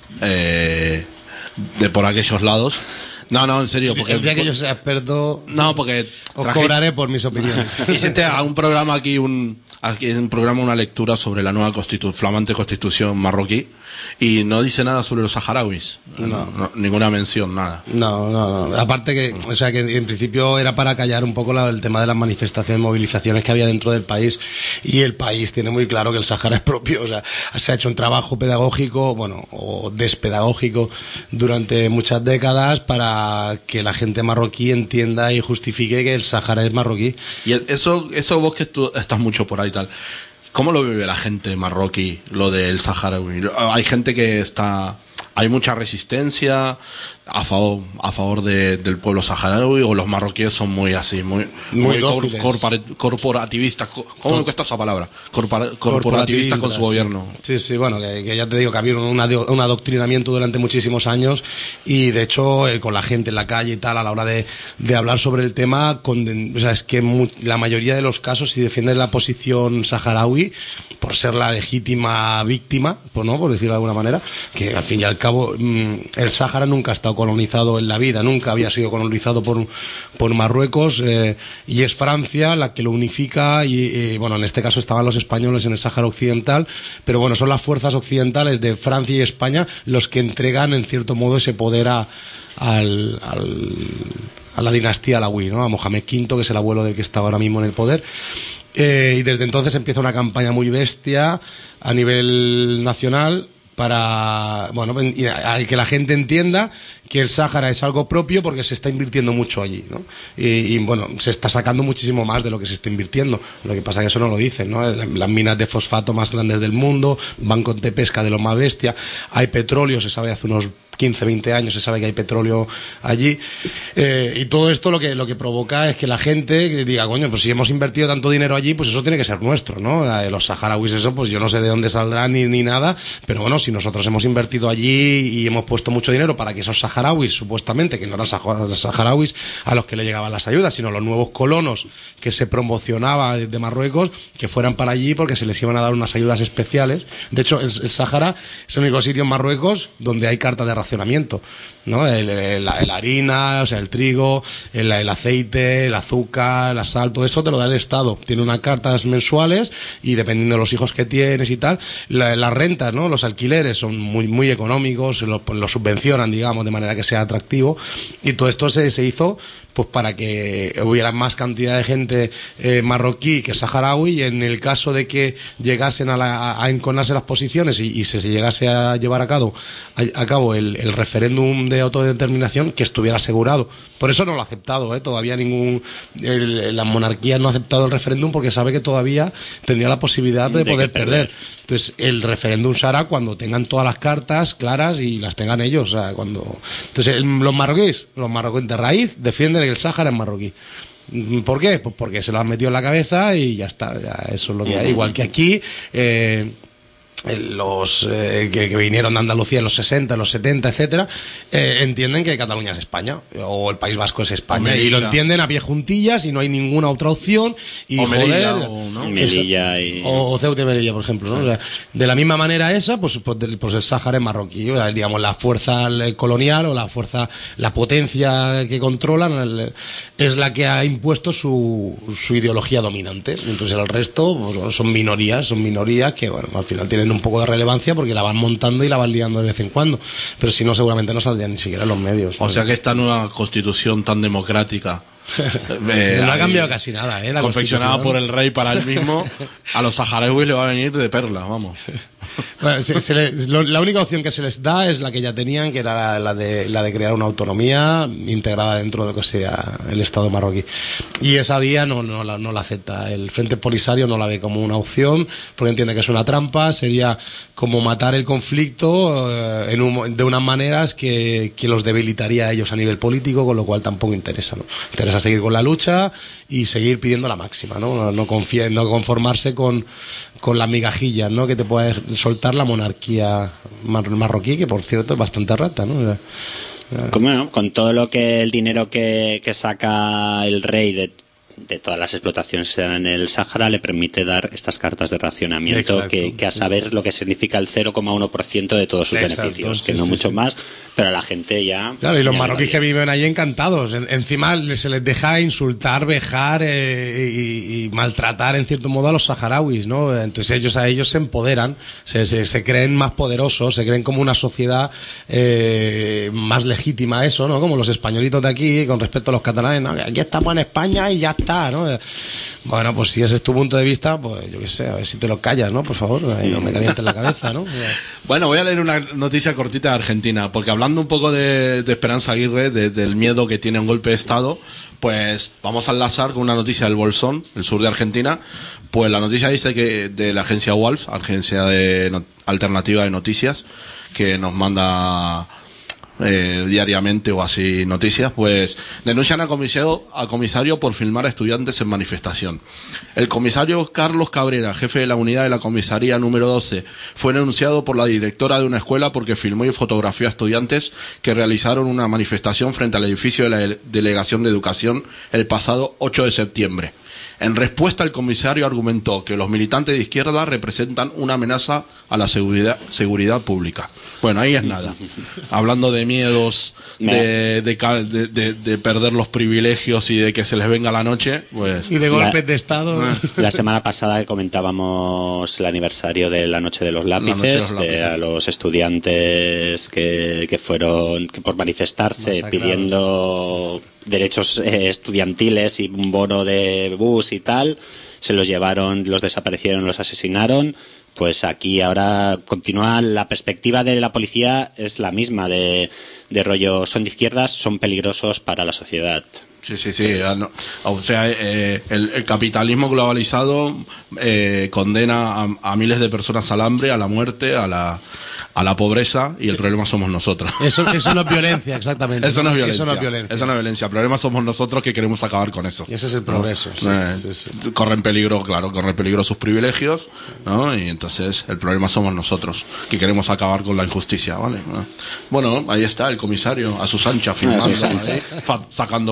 de por aquellos lados. No, en serio, porque el día que yo sea experto, porque os cobraré por mis opiniones. Hiciste a un programa aquí un programa una lectura sobre la nueva flamante constitución marroquí, y no dice nada sobre los saharauis. No, ninguna mención, nada. No. Aparte que en principio era para callar un poco el tema de las manifestaciones, movilizaciones que había dentro del país, y el país tiene muy claro que el Sahara es propio. O sea, se ha hecho un trabajo pedagógico, o despedagógico durante muchas décadas para que la gente marroquí entienda y justifique que el Sahara es marroquí. Y eso vos que tú estás mucho por ahí y tal, ¿cómo lo vive la gente marroquí, lo del Sahara? Hay gente que hay mucha resistencia a favor del pueblo saharaui, o los marroquíes son muy así, muy corporativistas. ¿Cómo me cuesta esa palabra? Corporativistas con su gobierno. Sí, bueno, que ya te digo que había un adoctrinamiento durante muchísimos años, y de hecho con la gente en la calle y tal, a la hora de hablar sobre el tema, es que la mayoría de los casos, si defiendes la posición saharaui por ser la legítima víctima, por decirlo de alguna manera, que al fin y al cabo el Sáhara nunca ha estado colonizado en la vida, nunca había sido colonizado por Marruecos, y es Francia la que lo unifica, y bueno, en este caso estaban los españoles en el Sáhara Occidental, pero bueno, son las fuerzas occidentales de Francia y España los que entregan en cierto modo ese poder a la dinastía alauí, ¿no? A Mohamed V, que es el abuelo del que está ahora mismo en el poder. Y desde entonces empieza una campaña muy bestia a nivel nacional para que la gente entienda que el Sáhara es algo propio, porque se está invirtiendo mucho allí, ¿no? Y bueno, se está sacando muchísimo más de lo que se está invirtiendo. Lo que pasa es que eso no lo dicen, ¿no? Las minas de fosfato más grandes del mundo, bancos de pesca de lo más bestia, hay petróleo, se sabe hace unos 15, 20 años se sabe que hay petróleo allí, y todo esto lo que provoca es que la gente diga, coño, pues si hemos invertido tanto dinero allí, pues eso tiene que ser nuestro, ¿no? Los saharauis, eso pues yo no sé de dónde saldrá ni nada, pero bueno, si nosotros hemos invertido allí y hemos puesto mucho dinero para que esos saharauis, supuestamente, que no eran saharauis a los que le llegaban las ayudas, sino los nuevos colonos que se promocionaba de Marruecos, que fueran para allí porque se les iban a dar unas ayudas especiales. De hecho, el Sáhara es el único sitio en Marruecos donde hay carta de raza racionamiento, ¿no? La harina, o sea, el trigo, el aceite, el azúcar, la sal, todo eso te lo da el Estado. Tiene unas cartas mensuales y dependiendo de los hijos que tienes y tal, las rentas, ¿no? Los alquileres son muy económicos, lo subvencionan, digamos, de manera que sea atractivo, y todo esto se hizo pues para que hubiera más cantidad de gente marroquí que saharaui, y en el caso de que llegasen a enconarse las posiciones y se llegase a llevar a cabo el referéndum de autodeterminación, que estuviera asegurado. Por eso no lo ha aceptado, todavía la monarquía no ha aceptado el referéndum, porque sabe que todavía tendría la posibilidad de poder perder. Entonces el referéndum se hará cuando tengan todas las cartas claras y las tengan ellos, o sea, entonces los marroquíes de raíz defienden que el Sáhara es marroquí. ¿Por qué? Pues porque se lo han metido en la cabeza y ya está, eso es lo que hay. Igual que aquí los que vinieron de Andalucía en los 60, en los 70, etcétera, entienden que Cataluña es España, o el País Vasco es España, y lo entienden a pie juntillas y no hay ninguna otra opción, y o Melilla, o Ceuta y Melilla, por ejemplo, ¿no? Sí. O sea, de la misma manera esa, pues el Sáhara es marroquí, o sea, digamos, la fuerza colonial o la potencia que controlan es la que ha impuesto su ideología dominante. Entonces el resto pues, son minorías que, bueno, al final tienen un poco de relevancia porque la van montando y la van liando de vez en cuando, pero si no seguramente no saldrían ni siquiera los medios. O sea que esta nueva constitución tan democrática no ha cambiado casi nada, confeccionada por el rey para él mismo, a los saharauis le va a venir de perlas, vamos. Bueno, la única opción que se les da es la que ya tenían, que era la de crear una autonomía integrada dentro de lo que sea el Estado marroquí, y esa vía no la acepta. El Frente Polisario no la ve como una opción porque entiende que es una trampa, sería como matar el conflicto de unas maneras que los debilitaría a ellos a nivel político, con lo cual tampoco interesa, ¿no? Interesa seguir con la lucha y seguir pidiendo la máxima, no conformarse con las migajillas, ¿no? Que te puede soltar la monarquía marroquí, que por cierto es bastante rata, ¿no? Con todo el dinero que saca el rey de todas las explotaciones que se dan en el Sáhara, le permite dar estas cartas de racionamiento. Exacto, que a saber sí. Lo que significa el 0,1% de todos sus Exacto, beneficios, que sí, no sí, mucho sí. más, pero a la gente ya... Claro, y los marroquíes que viven allí encantados. Encima se les deja insultar, vejar y maltratar en cierto modo a los saharauis, ¿no? Entonces a ellos se empoderan, se creen más poderosos, se creen como una sociedad más legítima, eso, ¿no? Como los españolitos de aquí con respecto a los catalanes, ¿no? Aquí estamos en España y ya está, ¿no? Bueno, pues si ese es tu punto de vista, pues yo qué sé, a ver si te lo callas, ¿no? Por favor, ahí no me calientes la cabeza, ¿no? Bueno, voy a leer una noticia cortita de Argentina, porque hablando un poco de Esperanza Aguirre, del miedo que tiene un golpe de Estado, pues vamos a enlazar con una noticia del Bolsón, el sur de Argentina. Pues la noticia dice que de la agencia WALF, agencia alternativa de noticias, que nos manda diariamente o así noticias, pues denuncian a comisario por filmar a estudiantes en manifestación. El comisario Carlos Cabrera, jefe de la unidad de la comisaría número 12, fue denunciado por la directora de una escuela porque filmó y fotografió a estudiantes que realizaron una manifestación frente al edificio de la Delegación de Educación el pasado 8 de septiembre. En respuesta, el comisario argumentó que los militantes de izquierda representan una amenaza a la seguridad pública. Bueno, ahí es nada. Hablando de miedos, de perder los privilegios y de que se les venga la noche, pues... Y de golpes de Estado. La semana pasada comentábamos el aniversario de la Noche de los Lápices, a los estudiantes que fueron por manifestarse masacrados, pidiendo derechos estudiantiles y un bono de bus y tal, se los llevaron, los desaparecieron, los asesinaron. Pues aquí ahora continúa la perspectiva de la policía, es la misma de rollo, son de izquierdas, son peligrosos para la sociedad. Sí. O sea, el capitalismo globalizado condena a miles de personas al hambre, a la muerte, a la pobreza, y el problema somos nosotros. Eso no es violencia, exactamente. Eso no es violencia. El problema somos nosotros, que queremos acabar con eso. Y ese es el progreso. Sí. Corren peligro sus privilegios, ¿no? Y entonces el problema somos nosotros, que queremos acabar con la injusticia, ¿vale? Bueno, ahí está el comisario a sus anchas filmando, sacando fotos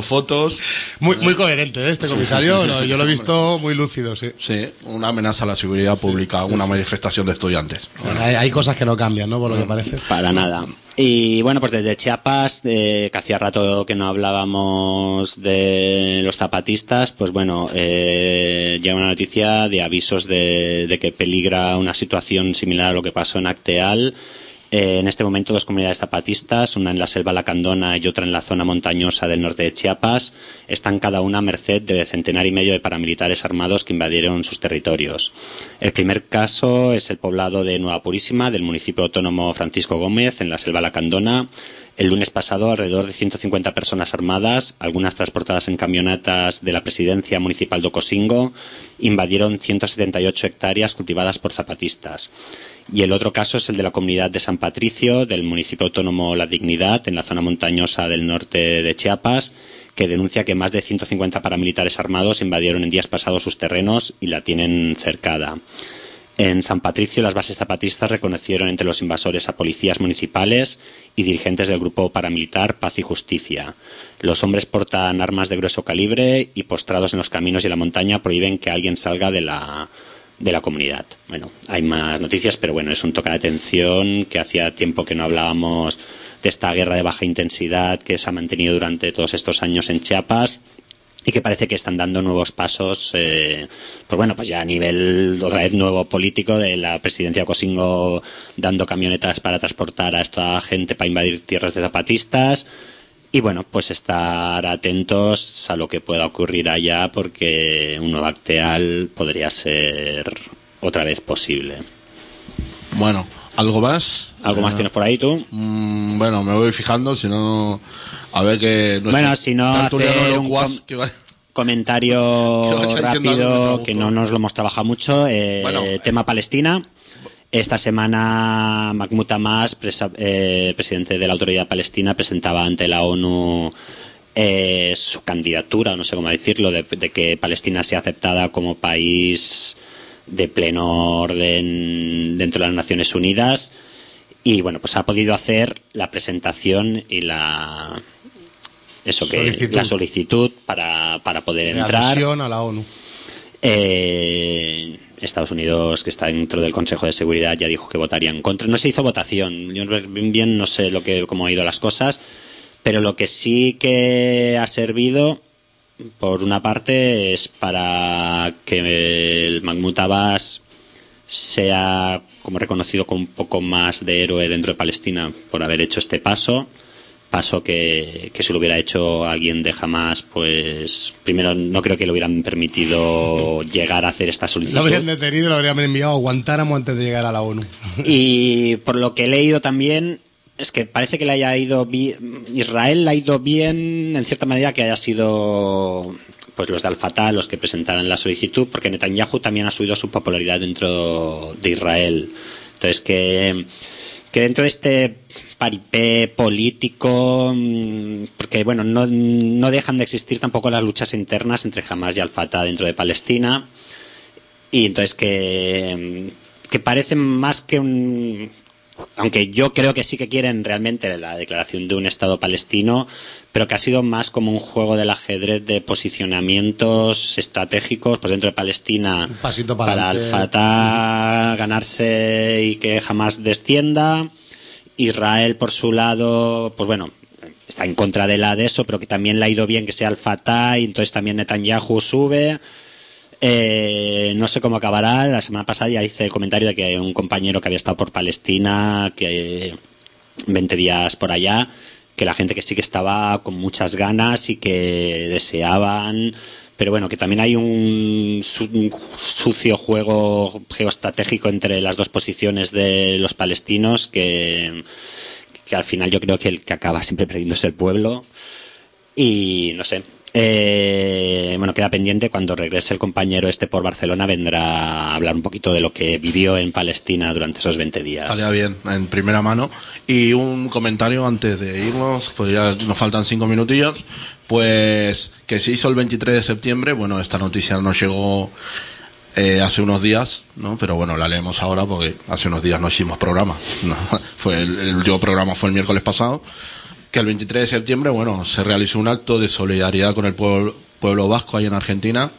minutos. Muy coherente, este comisario. No, yo lo he visto muy lúcido, sí. Sí, una amenaza a la seguridad pública, una manifestación de estudiantes. Bueno, hay cosas que no cambian, ¿no? Por lo que parece. Para nada. Y bueno, pues desde Chiapas, que hacía rato que no hablábamos de los zapatistas, pues bueno, llega una noticia de avisos de que peligra una situación similar a lo que pasó en Acteal. En este momento 2 comunidades zapatistas, una en la selva lacandona y otra en la zona montañosa del norte de Chiapas, están cada una a merced de 1,5 de paramilitares armados que invadieron sus territorios. El primer caso es el poblado de Nueva Purísima, del municipio autónomo Francisco Gómez, en la selva lacandona. El lunes pasado, alrededor de 150 personas armadas, algunas transportadas en camionetas de la presidencia municipal de Ocosingo, invadieron 178 hectáreas cultivadas por zapatistas. Y el otro caso es el de la comunidad de San Patricio, del municipio autónomo La Dignidad, en la zona montañosa del norte de Chiapas, que denuncia que más de 150 paramilitares armados invadieron en días pasados sus terrenos y la tienen cercada. En San Patricio, las bases zapatistas reconocieron entre los invasores a policías municipales y dirigentes del grupo paramilitar Paz y Justicia. Los hombres portan armas de grueso calibre y, postrados en los caminos y en la montaña, prohíben que alguien salga de la comunidad. Bueno, hay más noticias, pero bueno, es un toque de atención que hacía tiempo que no hablábamos de esta guerra de baja intensidad que se ha mantenido durante todos estos años en Chiapas y que parece que están dando nuevos pasos, pues bueno, pues ya a nivel otra vez nuevo político, de la presidencia de Ocosingo dando camionetas para transportar a esta gente para invadir tierras de zapatistas. Y bueno, pues estar atentos a lo que pueda ocurrir allá, porque un nuevo Acteal podría ser otra vez posible. Bueno, ¿algo más? ¿Algo más tienes por ahí tú? Bueno, me voy fijando, si no... A ver que... Bueno, si no, hacer un comentario rápido, que no nos lo hemos trabajado mucho. Tema Palestina. Esta semana Mahmoud Abbas, presidente de la Autoridad Palestina, presentaba ante la ONU su candidatura, no sé cómo decirlo, de que Palestina sea aceptada como país de pleno orden dentro de las Naciones Unidas. Y bueno, pues ha podido hacer la presentación y la solicitud para poder entrar. Adhesión a la ONU. Estados Unidos, que está dentro del Consejo de Seguridad, ya dijo que votaría en contra. No se hizo votación. Yo bien no sé cómo han ido las cosas, pero lo que sí que ha servido, por una parte, es para que el Mahmoud Abbas sea como reconocido como un poco más de héroe dentro de Palestina por haber hecho este paso que si lo hubiera hecho alguien de Hamas, pues primero no creo que le hubieran permitido llegar a hacer esta solicitud. Lo habrían detenido, lo habrían enviado a Guantánamo antes de llegar a la ONU. Y por lo que he leído también, es que parece que le haya ido bien, Israel le ha ido bien en cierta manera que haya sido pues los de Al-Fatah los que presentaran la solicitud, porque Netanyahu también ha subido su popularidad dentro de Israel. Entonces que dentro de este paripé político, porque bueno, no dejan de existir tampoco las luchas internas entre Hamas y Al-Fatah dentro de Palestina, y entonces que parece más que aunque yo creo que sí que quieren realmente la declaración de un Estado palestino, pero que ha sido más como un juego del ajedrez de posicionamientos estratégicos pues dentro de Palestina, para Al-Fatah ganarse y que jamás descienda. Israel, por su lado, pues bueno, está en contra de eso, pero que también le ha ido bien que sea Al-Fatah, y entonces también Netanyahu sube. No sé cómo acabará. La semana pasada ya hice el comentario de que un compañero que había estado por Palestina, que 20 días por allá, que la gente que sí que estaba con muchas ganas y que deseaban, pero bueno, que también hay un sucio juego geoestratégico entre las dos posiciones de los palestinos, que al final yo creo que el que acaba siempre perdiendo es el pueblo. Y no sé, bueno, queda pendiente. Cuando regrese el compañero por Barcelona, vendrá a hablar un poquito de lo que vivió en Palestina durante esos 20 días. Estaría bien, en primera mano. Y un comentario antes de irnos, pues ya nos faltan 5 minutillos, pues que se hizo el 23 de septiembre, bueno, esta noticia nos llegó hace unos días, ¿no? Pero bueno, la leemos ahora porque hace unos días no hicimos programa, ¿no? El último programa fue el miércoles pasado. que el 23 de septiembre, bueno, se realizó un acto de solidaridad con el pueblo vasco ahí en Argentina,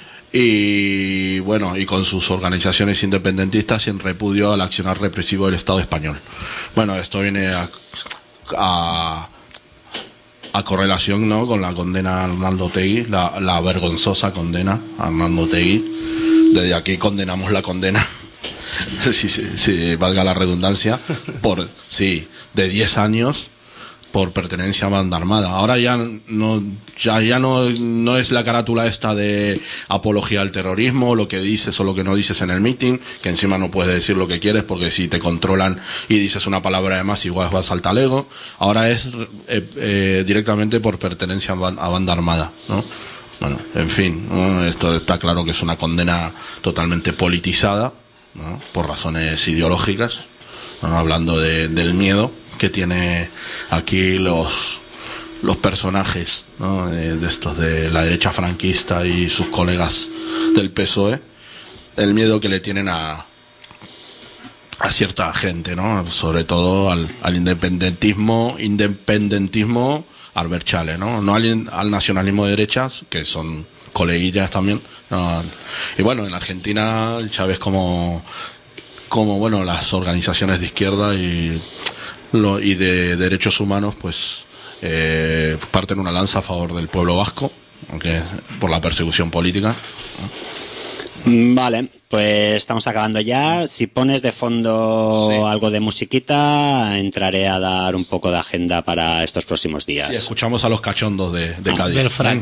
y bueno, y con sus organizaciones independentistas y en repudio al accionar represivo del Estado español. Bueno, esto viene a correlación, ¿no?, con la condena a Arnaldo Otegi, la vergonzosa condena a Arnaldo Otegi. Desde aquí condenamos la condena, si valga la redundancia, de 10 años por pertenencia a banda armada. Ahora ya no es la carátula esta de apología al terrorismo, lo que dices o lo que no dices en el meeting, que encima no puedes decir lo que quieres porque si te controlan y dices una palabra de más igual vas al talego. Ahora es directamente por pertenencia a banda armada, ¿no? Bueno, en fin, ¿no? Esto está claro que es una condena totalmente politizada, ¿no?, por razones ideológicas, ¿no?, hablando del miedo que tiene aquí los personajes, ¿no?, de estos de la derecha franquista y sus colegas del PSOE, el miedo que le tienen a cierta gente, ¿no?, sobre todo al independentismo Alberchale, ¿no? Al nacionalismo de derechas, que son coleguillas también, ¿no? Y bueno, en Argentina ya ves como bueno, las organizaciones de izquierda y de derechos humanos pues parten una lanza a favor del pueblo vasco, aunque por la persecución política, ¿no? Vale, pues estamos acabando ya. Si pones de fondo algo de musiquita, entraré a dar un poco de agenda para estos próximos días. Sí, escuchamos a los cachondos de Cádiz. Del Frank.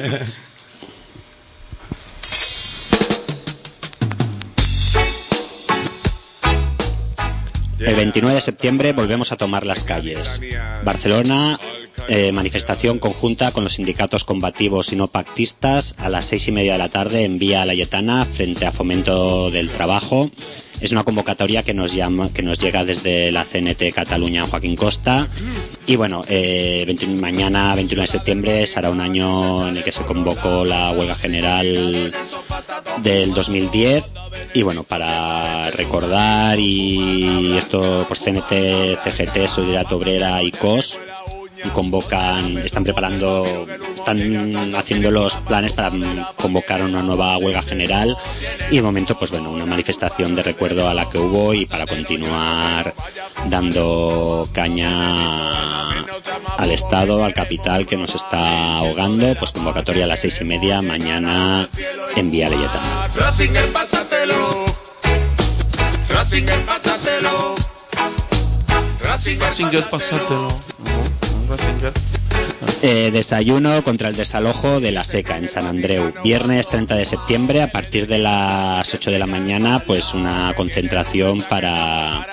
El 29 de septiembre volvemos a tomar las calles. Barcelona, manifestación conjunta con los sindicatos combativos y no pactistas a las 6:30 de la tarde en Vía Layetana frente a Fomento del Trabajo. Es una convocatoria que nos llega desde la CNT Cataluña Joaquín Costa. Y bueno, mañana 21 de septiembre será un año en el que se convocó la huelga general del 2010. Y bueno, para recordar y esto, pues CNT, CGT, Solidaridad Obrera y COS están haciendo los planes para convocar una nueva huelga general y de momento pues bueno, una manifestación de recuerdo a la que hubo y para continuar dando caña al Estado, al capital que nos está ahogando. Pues convocatoria a las 6:30 mañana en Vía Layetana. Rasinger, pásatelo. Rasinger, pásatelo. Rasinger, pásatelo. Desayuno contra el desalojo de La Seca en Sant Andreu. Viernes 30 de septiembre a partir de las 8 de la mañana, pues una concentración para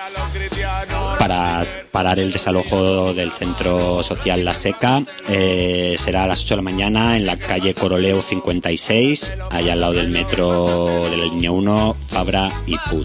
parar el desalojo del centro social La Seca. Será a las 8 de la mañana en la calle Coroleu 56, allá al lado del metro de la línea 1, Fabra y Puig.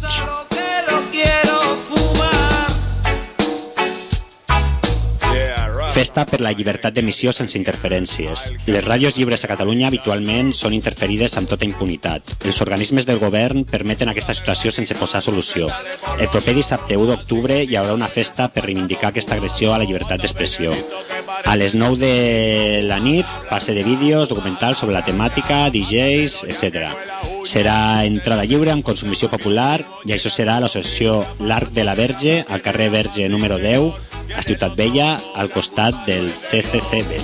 Festa per la llibertat d'emissió sense interferències. Les ràdios lliures a Catalunya habitualment són interferides amb tota impunitat. Els organismes del govern permeten aquesta situació sense posar solució. El proper dissabte 1 d'octubre hi haurà una festa per reivindicar aquesta agressió a la llibertat d'expressió. A les 9 de la nit, passe de vídeos, documentals sobre la temàtica, DJs, etc. Serà entrada lliure amb consumició popular i això serà a l'associació L'Arc de la Verge, al carrer Verge número 10, a Ciutat Vella, al costat del CCCB.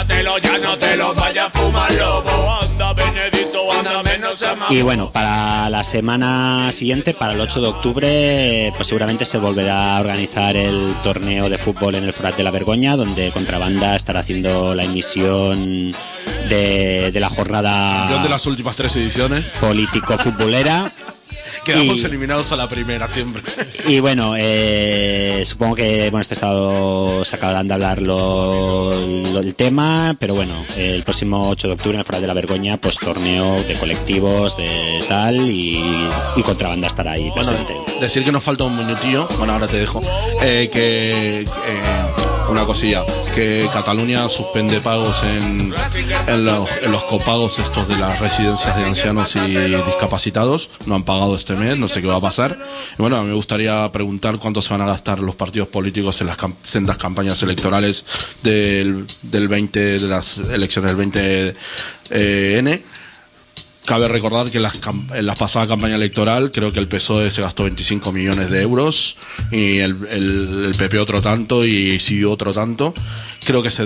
Y bueno, para la semana siguiente, para el 8 de octubre, pues seguramente se volverá a organizar el torneo de fútbol en el Forat de la Vergoña, donde Contrabanda estará haciendo la emisión de la jornada de las últimas 3 ediciones político-futbolera. Quedamos eliminados a la primera siempre. Y bueno, supongo que este sábado se acabarán de hablar el tema, pero bueno, el próximo 8 de octubre en el Forat de la Vergoña, pues torneo de colectivos, de tal, y Contrabanda estará ahí presente. Decir que nos falta un minutillo, bueno, ahora te dejo, que una cosilla, que Cataluña suspende pagos en los copagos estos de las residencias de ancianos y discapacitados. No han pagado este mes, no sé qué va a pasar. Y bueno, me gustaría preguntar cuánto se van a gastar los partidos políticos en las sendas campañas electorales del 20, de las elecciones del 20N. Cabe recordar que en la pasada campaña electoral creo que el PSOE se gastó 25 millones de euros y el PP otro tanto y siguió otro tanto. Creo que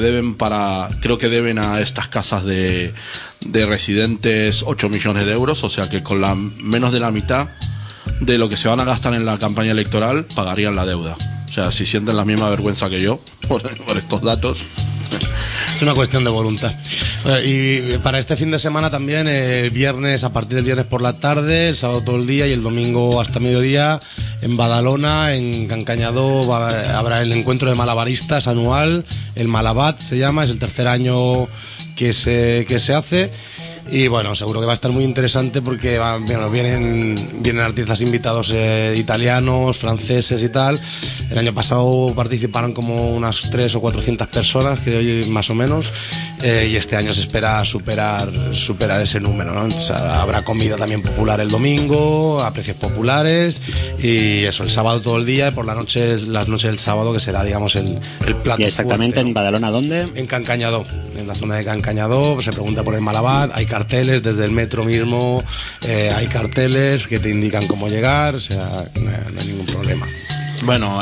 deben a estas casas de residentes 8 millones de euros, o sea que con menos de la mitad de lo que se van a gastar en la campaña electoral pagarían la deuda. O sea, si sienten la misma vergüenza que yo por estos datos. Es una cuestión de voluntad. Y para este fin de semana también, el viernes, a partir del viernes por la tarde, el sábado todo el día y el domingo hasta mediodía, en Badalona, en Cancañadó, habrá el encuentro de malabaristas anual, el Malabat se llama, es el tercer año que se hace. Y bueno, seguro que va a estar muy interesante porque vienen artistas invitados italianos, franceses y tal. El año pasado participaron como unas 300 o 400 personas, creo yo, más o menos. Y este año se espera superar ese número, ¿no? Entonces, habrá comida también popular el domingo, a precios populares. Y eso, el sábado todo el día y por las noches del sábado, que será, digamos, el plato. ¿Y exactamente fuerte, ¿no? ¿En Badalona dónde? En Cancañadó, en la zona de Cancañadó. Se pregunta por el Malabat, hay carteles desde el metro mismo, hay carteles que te indican cómo llegar, o sea, no hay ningún problema. Bueno,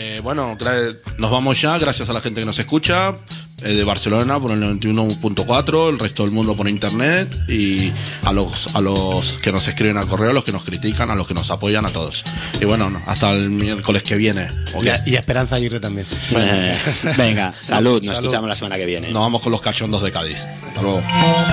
nos vamos ya, gracias a la gente que nos escucha, de Barcelona por el 91.4, el resto del mundo por internet, y a los que nos escriben al correo, a los que nos critican, a los que nos apoyan, a todos. Y bueno, hasta el miércoles que viene. Okay. Y a Esperanza Aguirre también. Venga, salud, nos escuchamos la semana que viene. Nos vamos con los cachondos de Cádiz. Hasta luego.